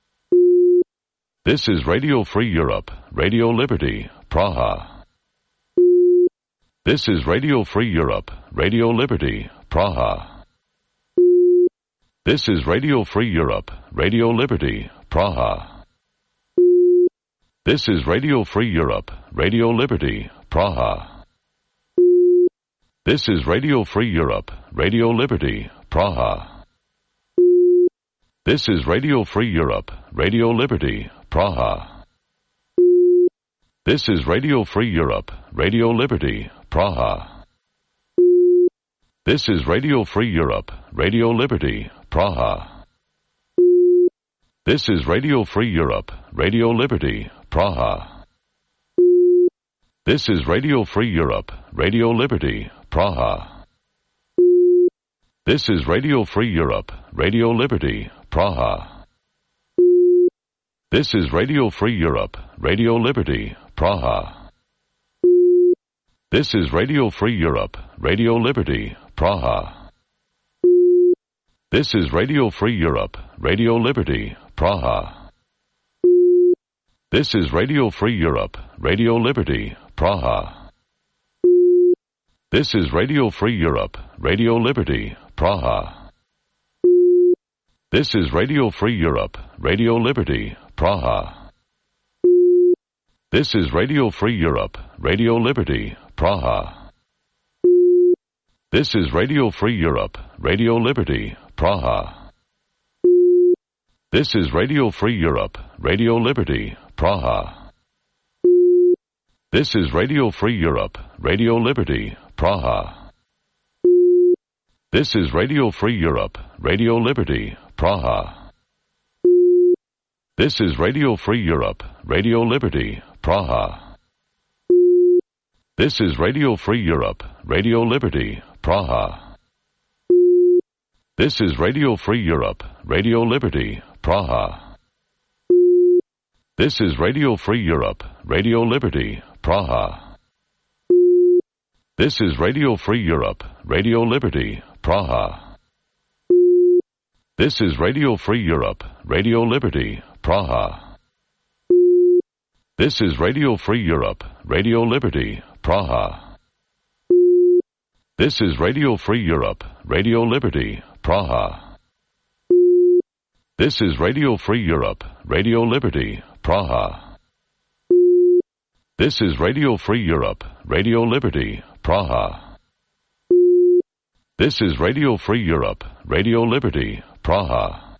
This is Radio Free Europe, Radio Liberty, Praha. This is Radio Free Europe, Radio Liberty, Praha. This is Radio Free Europe, Radio Liberty, Praha. This is Radio Free Europe, Radio Liberty, Praha. This is Radio Free Europe, Radio Liberty, Praha. This is Radio Free Europe, Radio Liberty, Praha. This is Radio Free Europe, Radio Liberty, Praha. This is Radio Free Europe, Radio Liberty, Praha. This is Radio Free Europe, Radio Liberty, Praha. This is Radio Free Europe, Radio Liberty, Praha. This is Radio Free Europe, Radio Liberty, Praha. This is Radio Free Europe, Radio Liberty, Praha. This is Radio Free Europe, Radio Liberty, Praha. This is Radio Free Europe, Radio Liberty, Praha. This is Radio Free Europe, Radio Liberty, Praha. This is Radio Free Europe, Radio Liberty, Praha. This is Radio Free Europe, Radio Liberty, Praha. This is Radio Free Europe, Radio Liberty, Praha. This is Radio Free Europe, Radio Liberty, Praha. This is Radio Free Europe, Radio Liberty, Praha. This is Radio Free Europe, Radio Liberty, Praha. This is Radio Free Europe, Radio Liberty, Praha. This is Radio Free Europe, Radio Liberty, Praha. This is Radio Free Europe, Radio Liberty, Praha. This is Radio Free Europe, Radio Liberty, Praha. This is Radio Free Europe, Radio Liberty, Praha. This is Radio Free Europe, Radio Liberty, Praha. This is Radio Free Europe, Radio Liberty, Praha. This is Radio Free Europe, Radio Liberty, Praha. This is Radio Free Europe, Radio Liberty, Praha. This is Radio Free Europe, Radio Liberty, Praha. This is Radio Free Europe, Radio Liberty, Praha. This is Radio Free Europe, Radio Liberty, Praha.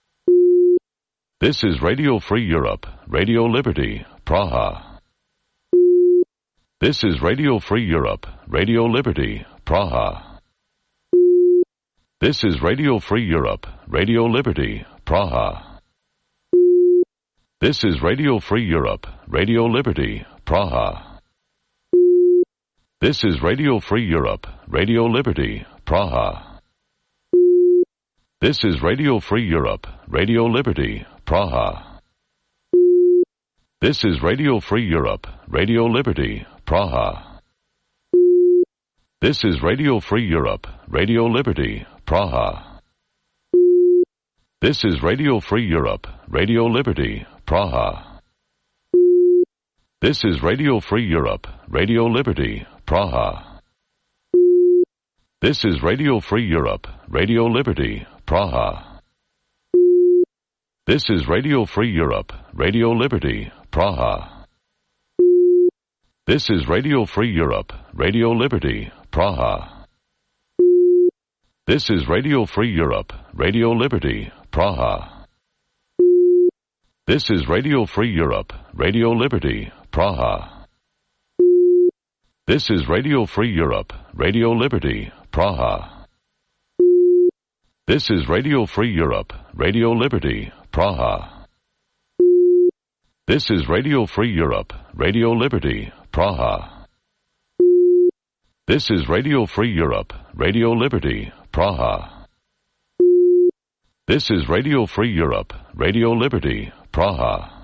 This is Radio Free Europe, Radio Liberty, Praha. This is Radio Free Europe, Radio Liberty, Praha. This is Radio Free Europe, Radio Liberty, Praha. This is Radio Free Europe, Radio Liberty, Praha. This is Radio Free Europe, Radio Liberty, Praha. This is Radio Free Europe, Radio Liberty, Praha. This is Radio Free Europe, Radio Liberty, Praha. This is Radio Free Europe, Radio Liberty, Praha. This is Radio Free Europe, Radio Liberty, Praha. This is Radio Free Europe, Radio Liberty, Praha. This is Radio Free Europe, Radio Liberty, Praha. This is Radio Free Europe, Radio Liberty, Praha. This is Radio Free Europe, Radio Liberty, Praha. This is Radio Free Europe, Radio Liberty, Praha. This is Radio Free Europe, Radio Liberty, Praha. This is Radio Free Europe, Radio Liberty, Praha. This is Radio Free Europe, Radio Liberty, Praha. This is Radio Free Europe, Radio Liberty, Praha. This is Radio Free Europe, Radio Liberty, Praha. This is Radio Free Europe, Radio Liberty, Praha.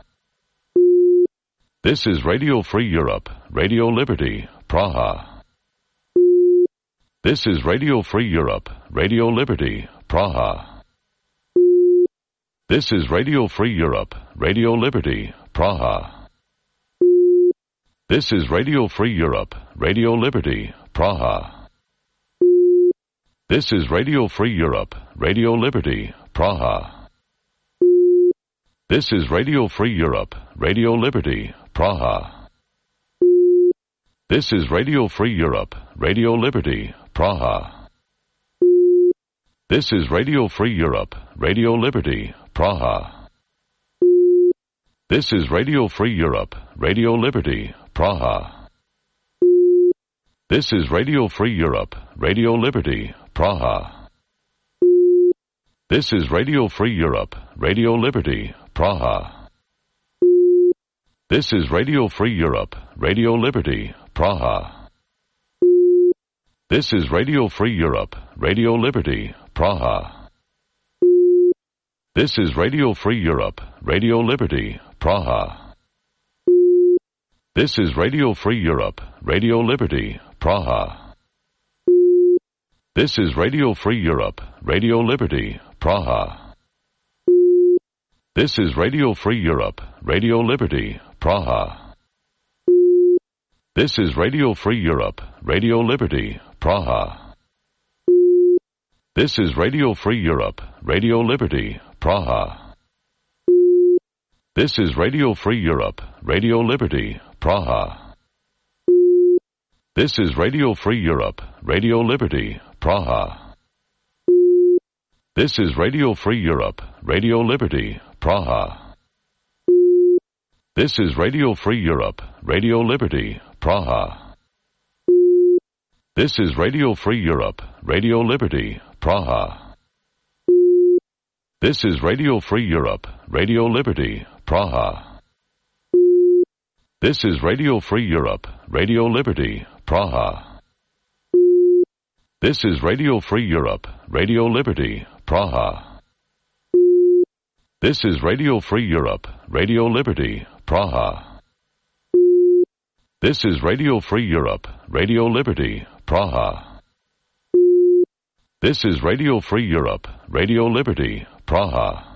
This is Radio Free Europe, Radio Liberty, Praha. This is Radio Free Europe, Radio Liberty, Praha. This is Radio Free Europe, Radio Liberty, Praha. This is Radio Free Europe, Radio Liberty, Praha. This is Radio Free Europe, Radio Liberty, Praha. This is Radio Free Europe, Radio Liberty, Praha. This is Radio Free Europe, Radio Liberty, Praha. This is Radio Free Europe, Radio Liberty, Praha. This is Radio Free Europe, Radio Liberty, Praha. This is Radio Free Europe, Radio Liberty, Praha. This is Radio Free Europe, Radio Liberty, Praha. This is Radio Free Europe, Radio Liberty, Praha. This is Radio Free Europe, Radio Liberty, Praha. This is Radio Free Europe, Radio Liberty, Praha. This is Radio Free Europe, Radio Liberty, Praha. This is Radio Free Europe, Radio Liberty, Praha. This is Radio Free Europe, Radio Liberty, Praha. This is Radio Free Europe, Radio Liberty, Praha. This is Radio Free Europe, Radio Liberty, Praha. This is Radio Free Europe, Radio Liberty, Praha. This is Radio Free Europe, Radio Liberty, Praha. This is Radio Free Europe, Radio Liberty, Praha. This is Radio Free Europe, Radio Liberty, Praha. This is Radio Free Europe, Radio Liberty, Praha. This is Radio Free Europe, Radio Liberty, Praha. This is Radio Free Europe, Radio Liberty, Praha. This is Radio Free Europe, Radio Liberty, Praha. This is Radio Free Europe, Radio Liberty, Praha. This is Radio Free Europe, Radio Liberty, Praha. This is Radio Free Europe, Radio Liberty, Praha.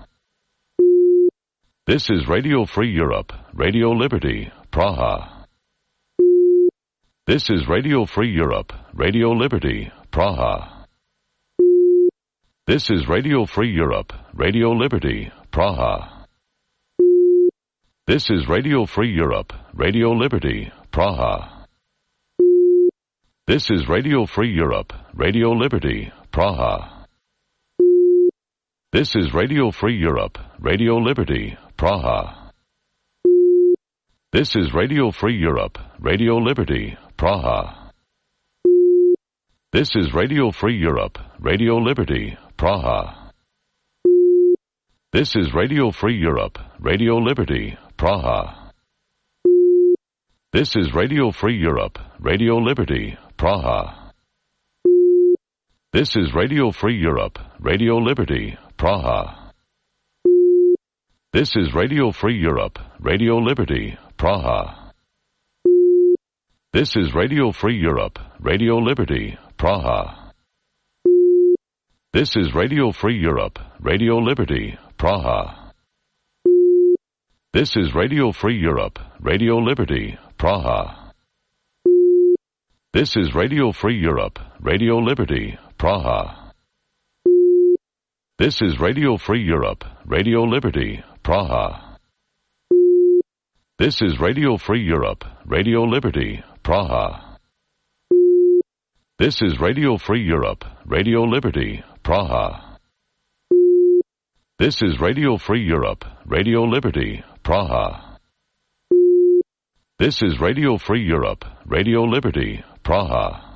This is Radio Free Europe, Radio Liberty, Praha. This is Radio Free Europe, Radio Liberty, Praha. This is Radio Free Europe, Radio Liberty, Praha. This is Radio Free Europe, Radio Liberty, Praha. This is Radio Free Europe, Radio Liberty, Praha. This is Radio Free Europe, Radio Liberty, Praha. This is Radio Free Europe, Radio Liberty, Praha. This is Radio Free Europe, Radio Liberty, Praha. This is Radio Free Europe, Radio Liberty, Praha. This is Radio Free Europe, Radio Liberty, Praha. This is Radio Free Europe, Radio Liberty, Praha. This is Radio Free Europe, Radio Liberty, Praha. This is Radio Free Europe, Radio Liberty, Praha. This is Radio Free Europe, Radio Liberty, Praha. This is Radio Free Europe, Radio Liberty, Praha. This is Radio Free Europe, Radio Liberty, Praha. This is Radio Free Europe, Radio Liberty, Praha. This is Radio Free Europe, Radio Liberty, Praha. This is Radio Free Europe, Radio Liberty, Praha. This is Radio Free Europe, Radio Liberty, Praha. This is Radio Free Europe, Radio Liberty, Praha.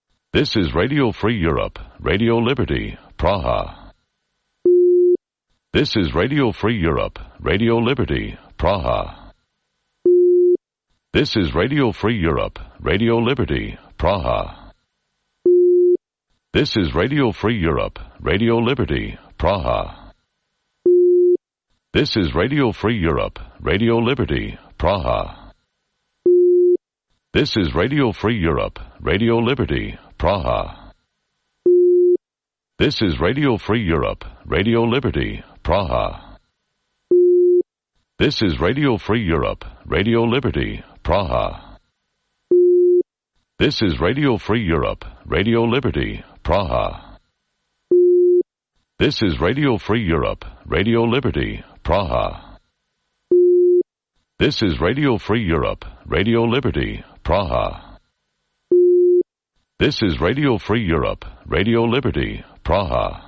This is Radio Free Europe, Radio Liberty, Praha. This is Radio Free Europe, Radio Liberty, Praha. This is Radio Free Europe, Radio Liberty, Praha. This is Radio Free Europe, Radio Liberty, Praha. This is Radio Free Europe, Radio Liberty, Praha. This is Radio Free Europe, Radio Liberty, Praha. This is Radio Free Europe, Radio Liberty, Praha. This is Radio Free Europe, Radio Liberty, Praha. This is Radio Free Europe, Radio Liberty, Praha. This is Radio Free Europe, Radio Liberty, Praha. This is Radio Free Europe, Radio Liberty, Praha. This is Radio Free Europe, Radio Liberty, Praha.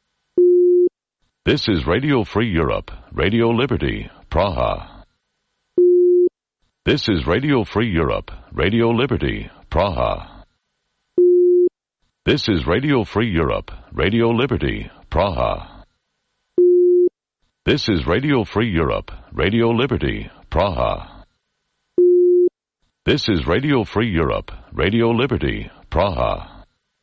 This is Radio Free Europe, Radio Liberty, Praha. This is Radio Free Europe, Radio Liberty, Praha. This is Radio Free Europe, Radio Liberty, Praha. This is Radio Free Europe, Radio Liberty, Praha. This is Radio Free Europe, Radio Liberty, Praha.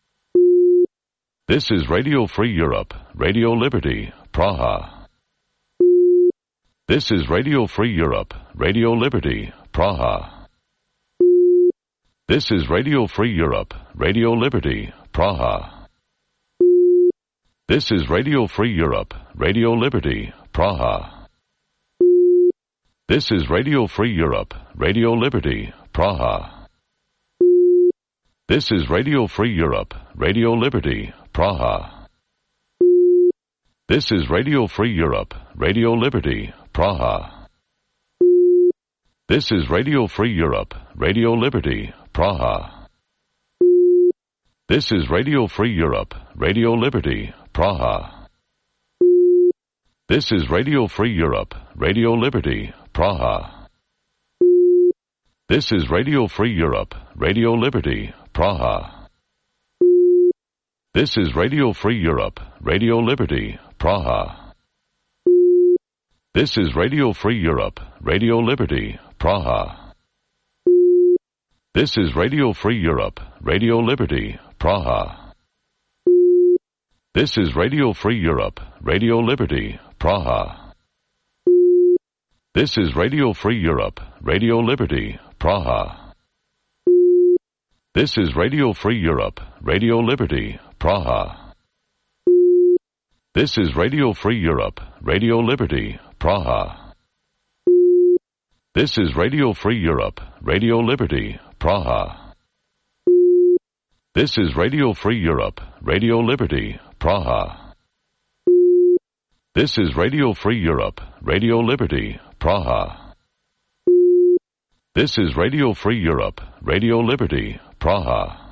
This is Radio Free Europe, Radio Liberty, Praha. This is Radio Free Europe, Radio Liberty, Praha. This is Radio Free Europe, Radio Liberty, Praha. This is Radio Free Europe, Radio Liberty, Praha. This is Radio Free Europe, Radio Liberty, Praha. This is Radio Free Europe, Radio Liberty, Praha. This is Radio Free Europe, Radio Liberty, Praha. This is Radio Free Europe, Radio Liberty, Praha. This is Radio Free Europe, Radio Liberty, Praha. This is Radio Free Europe, Radio Liberty, Praha. This is Radio Free Europe, Radio Liberty, Praha. This is Radio Free Europe, Radio Liberty, Praha. This is Radio Free Europe, Radio Liberty, Praha. This is Radio Free Europe, Radio Liberty, Praha. This is Radio Free Europe, Radio Liberty, Praha. This is Radio Free Europe, Radio Liberty, Praha. This is Radio Free Europe, Radio Liberty, Praha. This is Radio Free Europe, Radio Liberty, Praha. This is Radio Free Europe, Radio Liberty, Praha. This is Radio Free Europe, Radio Liberty, Praha. This is Radio Free Europe, Radio Liberty, Praha. This is Radio Free Europe, Radio Liberty, Praha.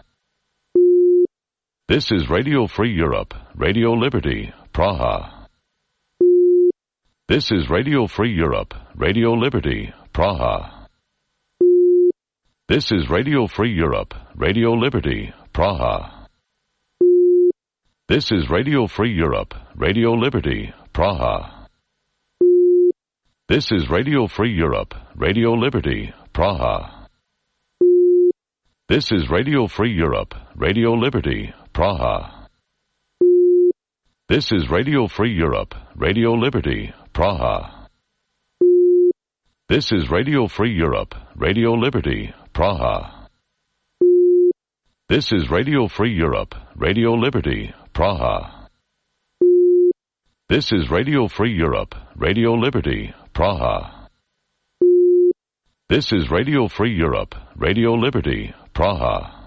This is Radio Free Europe, Radio Liberty, Praha. This is Radio Free Europe, Radio Liberty, Praha. This is Radio Free Europe, Radio Liberty, Praha. This is Radio Free Europe, Radio Liberty, Praha. This is Radio Free Europe, Radio Liberty, Praha. This is Radio Free Europe, Radio Liberty, Praha. This is Radio Free Europe, Radio Liberty, Praha. This is Radio Free Europe, Radio Liberty, Praha. This is Radio Free Europe, Radio Liberty, Praha. This is Radio Free Europe, Radio Liberty, Praha. This is Radio Free Europe, Radio Liberty, Praha.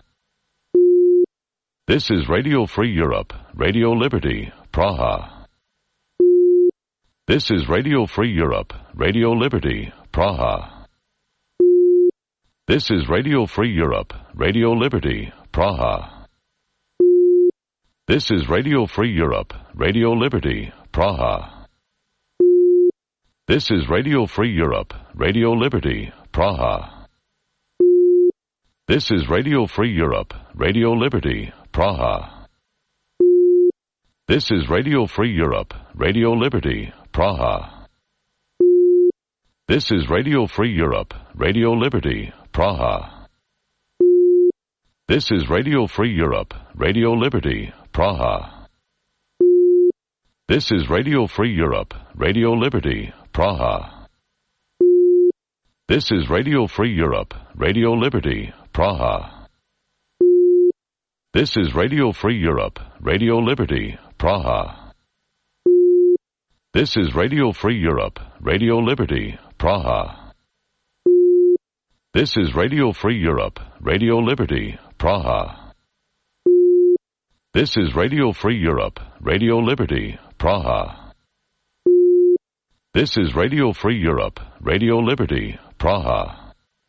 This is Radio Free Europe, Radio Liberty, Praha. This is Radio Free Europe, Radio Liberty, Praha. This is Radio Free Europe, Radio Liberty, Praha. This is Radio Free Europe, Radio Liberty, Praha. This is Radio Free Europe, Radio Liberty, Praha. This is Radio Free Europe, Radio Liberty, Praha. This is Radio Free Europe, Radio Liberty, Praha. This is Radio Free Europe, Radio Liberty, Praha. This is Radio Free Europe, Radio Liberty, Praha. This is Radio Free Europe, Radio Liberty, Praha. This is Radio Free Europe, Radio Liberty, Praha. This is Radio Free Europe, Radio Liberty, Praha. This is Radio Free Europe, Radio Liberty, Praha. This is Radio Free Europe, Radio Liberty, Praha. This is Radio Free Europe, Radio Liberty, Praha. This is Radio Free Europe, Radio Liberty, Praha.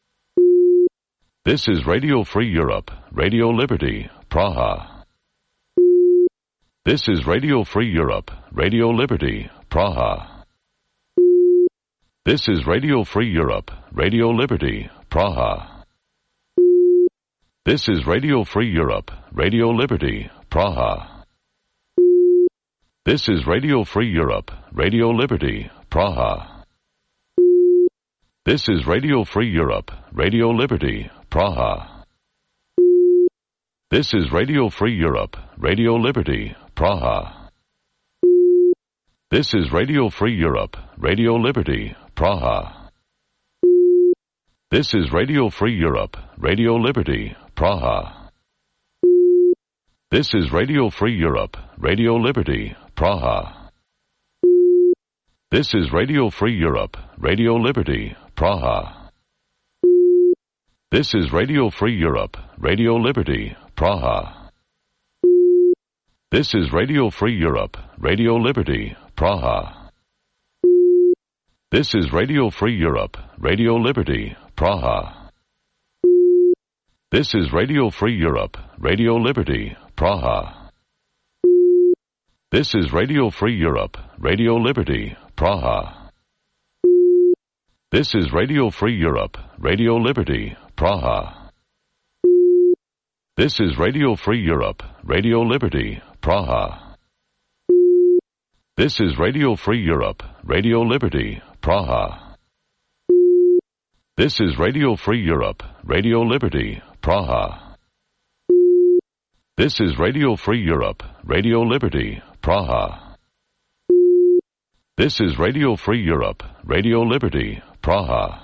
This is Radio Free Europe, Radio Liberty, Praha. This is Radio Free Europe, Radio Liberty, Praha. This is Radio Free Europe, Radio Liberty, Praha. This is Radio Free Europe, Radio Liberty, Praha. This is Radio Free Europe, Radio Liberty, Praha. This is Radio Free Europe, Radio Liberty, Praha. This is Radio Free Europe, Radio Liberty, Praha. This is Radio Free Europe, Radio Liberty, Praha. This is Radio Free Europe, Radio Liberty, Praha. This is Radio Free Europe, Radio Liberty, Praha. This is Radio Free Europe, Radio Liberty, Praha. This is Radio Free Europe, Radio Liberty, Praha. This is Radio Free Europe, Radio Liberty, Praha. This is Radio Free Europe, Radio Liberty, Praha. This is Radio Free Europe, Radio Liberty, Praha. This is Radio Free Europe, Radio Liberty, Praha. This is Radio Free Europe, Radio Liberty, Praha. This is Radio Free Europe, Radio Liberty, Praha. This is Radio Free Europe, Radio Liberty, Praha. This is Radio Free Europe, Radio Liberty, Praha. This is Radio Free Europe, Radio Liberty, Praha. This is Radio Free Europe, Radio Liberty, Praha.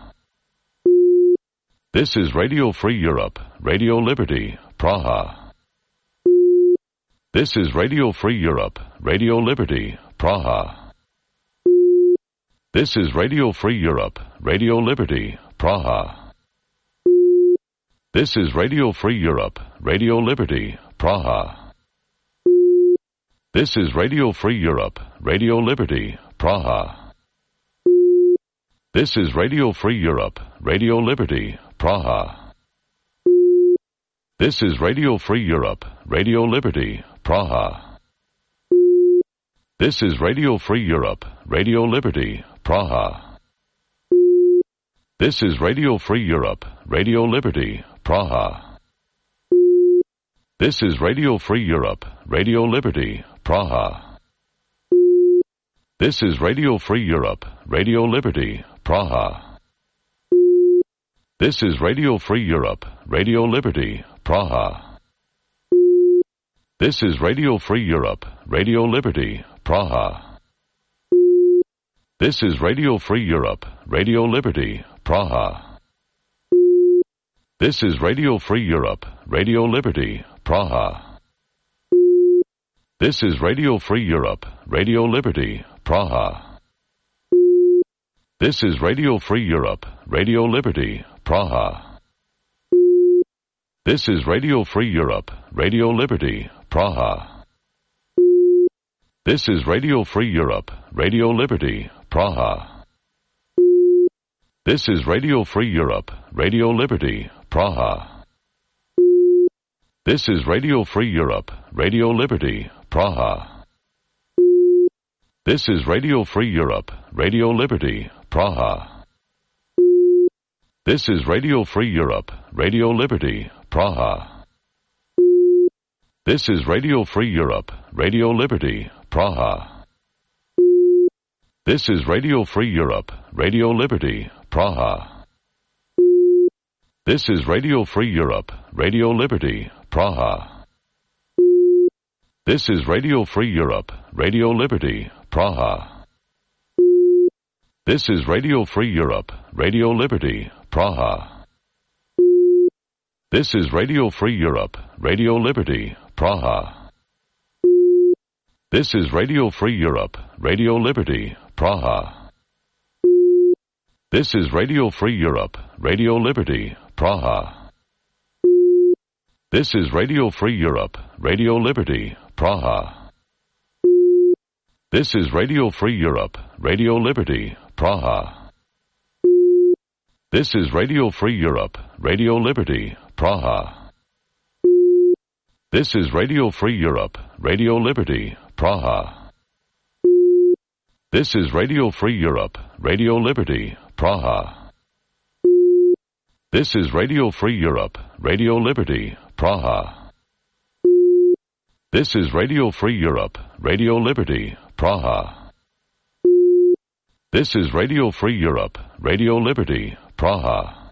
This is Radio Free Europe, Radio Liberty, Praha. This is Radio Free Europe, Radio Liberty, Praha. This is Radio Free Europe, Radio Liberty, Praha. This is Radio Free Europe, Radio Liberty, Praha. This is Radio Free Europe, Radio Liberty, Praha. This is Radio Free Europe, Radio Liberty, Praha. This is Radio Free Europe, Radio Liberty, Praha. This is Radio Free Europe, Radio Liberty, Praha. This is Radio Free Europe, Radio Liberty, Praha. This is Radio Free Europe, Radio Liberty, Praha. This is Radio Free Europe, Radio Liberty, Praha. This is Radio Free Europe, Radio Liberty, Praha. This is Radio Free Europe, Radio Liberty, Praha. This is Radio Free Europe, Radio Liberty, Praha. This is Radio Free Europe, Radio Liberty, Praha. This is Radio Free Europe, Radio Liberty, Praha. This is Radio Free Europe, Radio Liberty, Praha. This is Radio Free Europe, Radio Liberty, Praha. This is Radio Free Europe, Radio Liberty, Praha. This is Radio Free Europe, Radio Liberty, Praha. This is Radio Free Europe, Radio Liberty, Praha. This is Radio Free Europe, Radio Liberty, Praha. This is Radio Free Europe, Radio Liberty, Praha. This is Radio Free Europe, Radio Liberty, Praha. This is Radio Free Europe, Radio Liberty, Praha. This is Radio Free Europe, Radio Liberty, Praha. This is Radio Free Europe, Radio Liberty, Praha. This is Radio Free Europe, Radio Liberty, Praha. This is Radio Free Europe, Radio Liberty, Praha. This is Radio Free Europe, Radio Liberty, Praha. This is Radio Free Europe, Radio Liberty, Praha. This is Radio Free Europe, Radio Liberty, Praha. This is Radio Free Europe, Radio Liberty, Praha. This is Radio Free Europe, Radio Liberty, Praha. This is Radio Free Europe, Radio Liberty, Praha. This is Radio Free Europe, Radio Liberty, Praha. This is Radio Free Europe, Radio Liberty, Praha. This is Radio Free Europe, Radio Liberty, Praha. This is Radio Free Europe, Radio Liberty, Praha.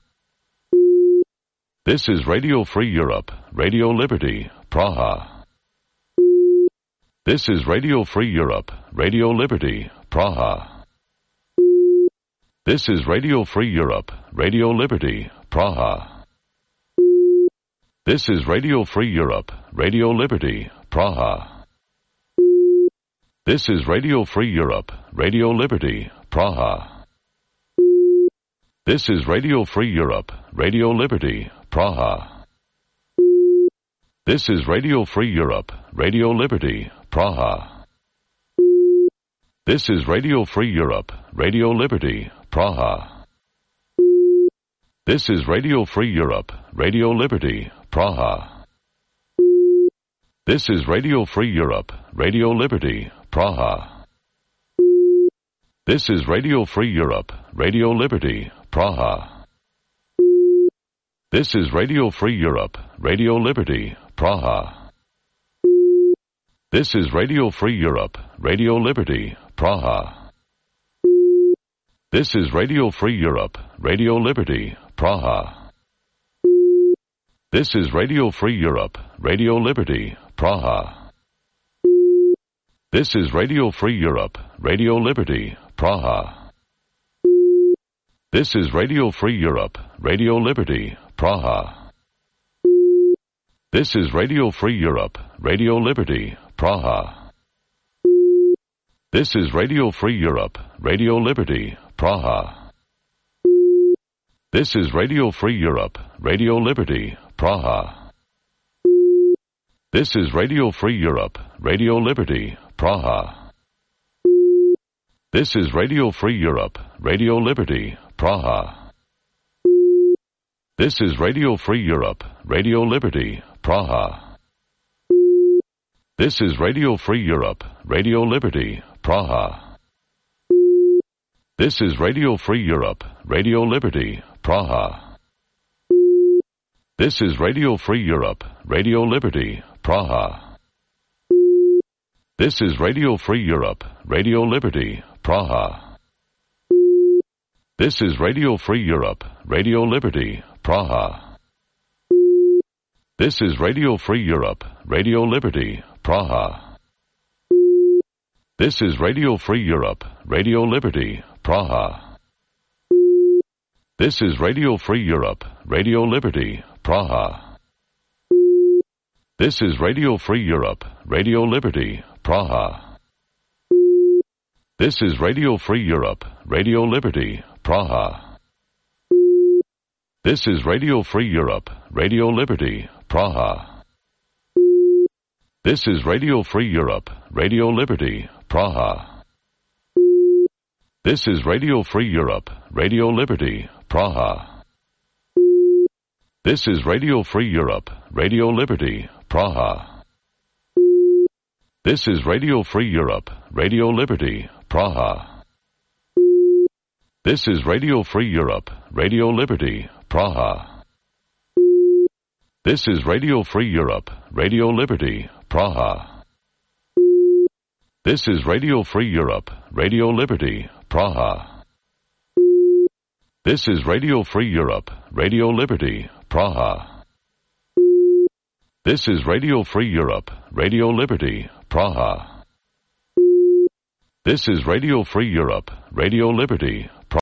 This is Radio Free Europe, Radio Liberty, Praha. This is Radio Free Europe, Radio Liberty, Praha. This is Radio Free Europe, Radio Liberty, Praha. This is Radio Free Europe, Radio Liberty, Praha. This is Radio Free Europe, Radio Liberty, Praha. This is Radio Free Europe, Radio Liberty, Praha. This is Radio Free Europe, Radio Liberty, Praha. This is Radio Free Europe, Radio Liberty, Praha. This is Radio Free Europe, Radio Liberty, Praha. This is Radio Free Europe, Radio Liberty, Praha. This is Radio Free Europe, Radio Liberty, Praha. This is Radio Free Europe, Radio Liberty, Praha. This is Radio Free Europe, Radio Liberty, Praha. This is Radio Free Europe, Radio Liberty, Praha. This is Radio Free Europe, Radio Liberty, Praha. This is Radio Free Europe, Radio Liberty, Praha. This is Radio Free Europe, Radio Liberty, Praha. This is Radio Free Europe, Radio Liberty, Praha. This is Radio Free Europe, Radio Liberty, Praha. This is Radio Free Europe, Radio Liberty, Praha. This is Radio Free Europe, Radio Liberty, Praha. This is Radio Free Europe, Radio Liberty, Praha. This is Radio Free Europe, Radio Liberty, Praha. This is Radio Free Europe, Radio Liberty, Praha. This is Radio Free Europe, Radio Liberty, Praha. This is Radio Free Europe, Radio Liberty, Praha. This is Radio Free Europe, Radio Liberty, Praha. This is Radio Free Europe, Radio Liberty, Praha. This is Radio Free Europe, Radio Liberty, Praha. This is Radio Free Europe, Radio Liberty, Praha. This is Radio Free Europe, Radio Liberty, Praha. This is Radio Free Europe, Radio Liberty, Praha. This is Radio Free Europe, Radio Liberty, Praha. This is Radio Free Europe, Radio Liberty, Praha. This is Radio Free Europe, Radio Liberty, Praha. This is Radio Free Europe, Radio Liberty, Praha. This is Radio Free Europe, Radio Liberty, Praha. This is Radio Free Europe, Radio Liberty, Praha. This is Radio Free Europe, Radio Liberty, Praha. This is Radio Free Europe, Radio Liberty, Praha. This is Radio Free Europe, Radio Liberty, Praha. This is Radio Free Europe, Radio Liberty, Praha. This is Radio Free Europe, Radio Liberty, Praha. This is Radio Free Europe, Radio Liberty,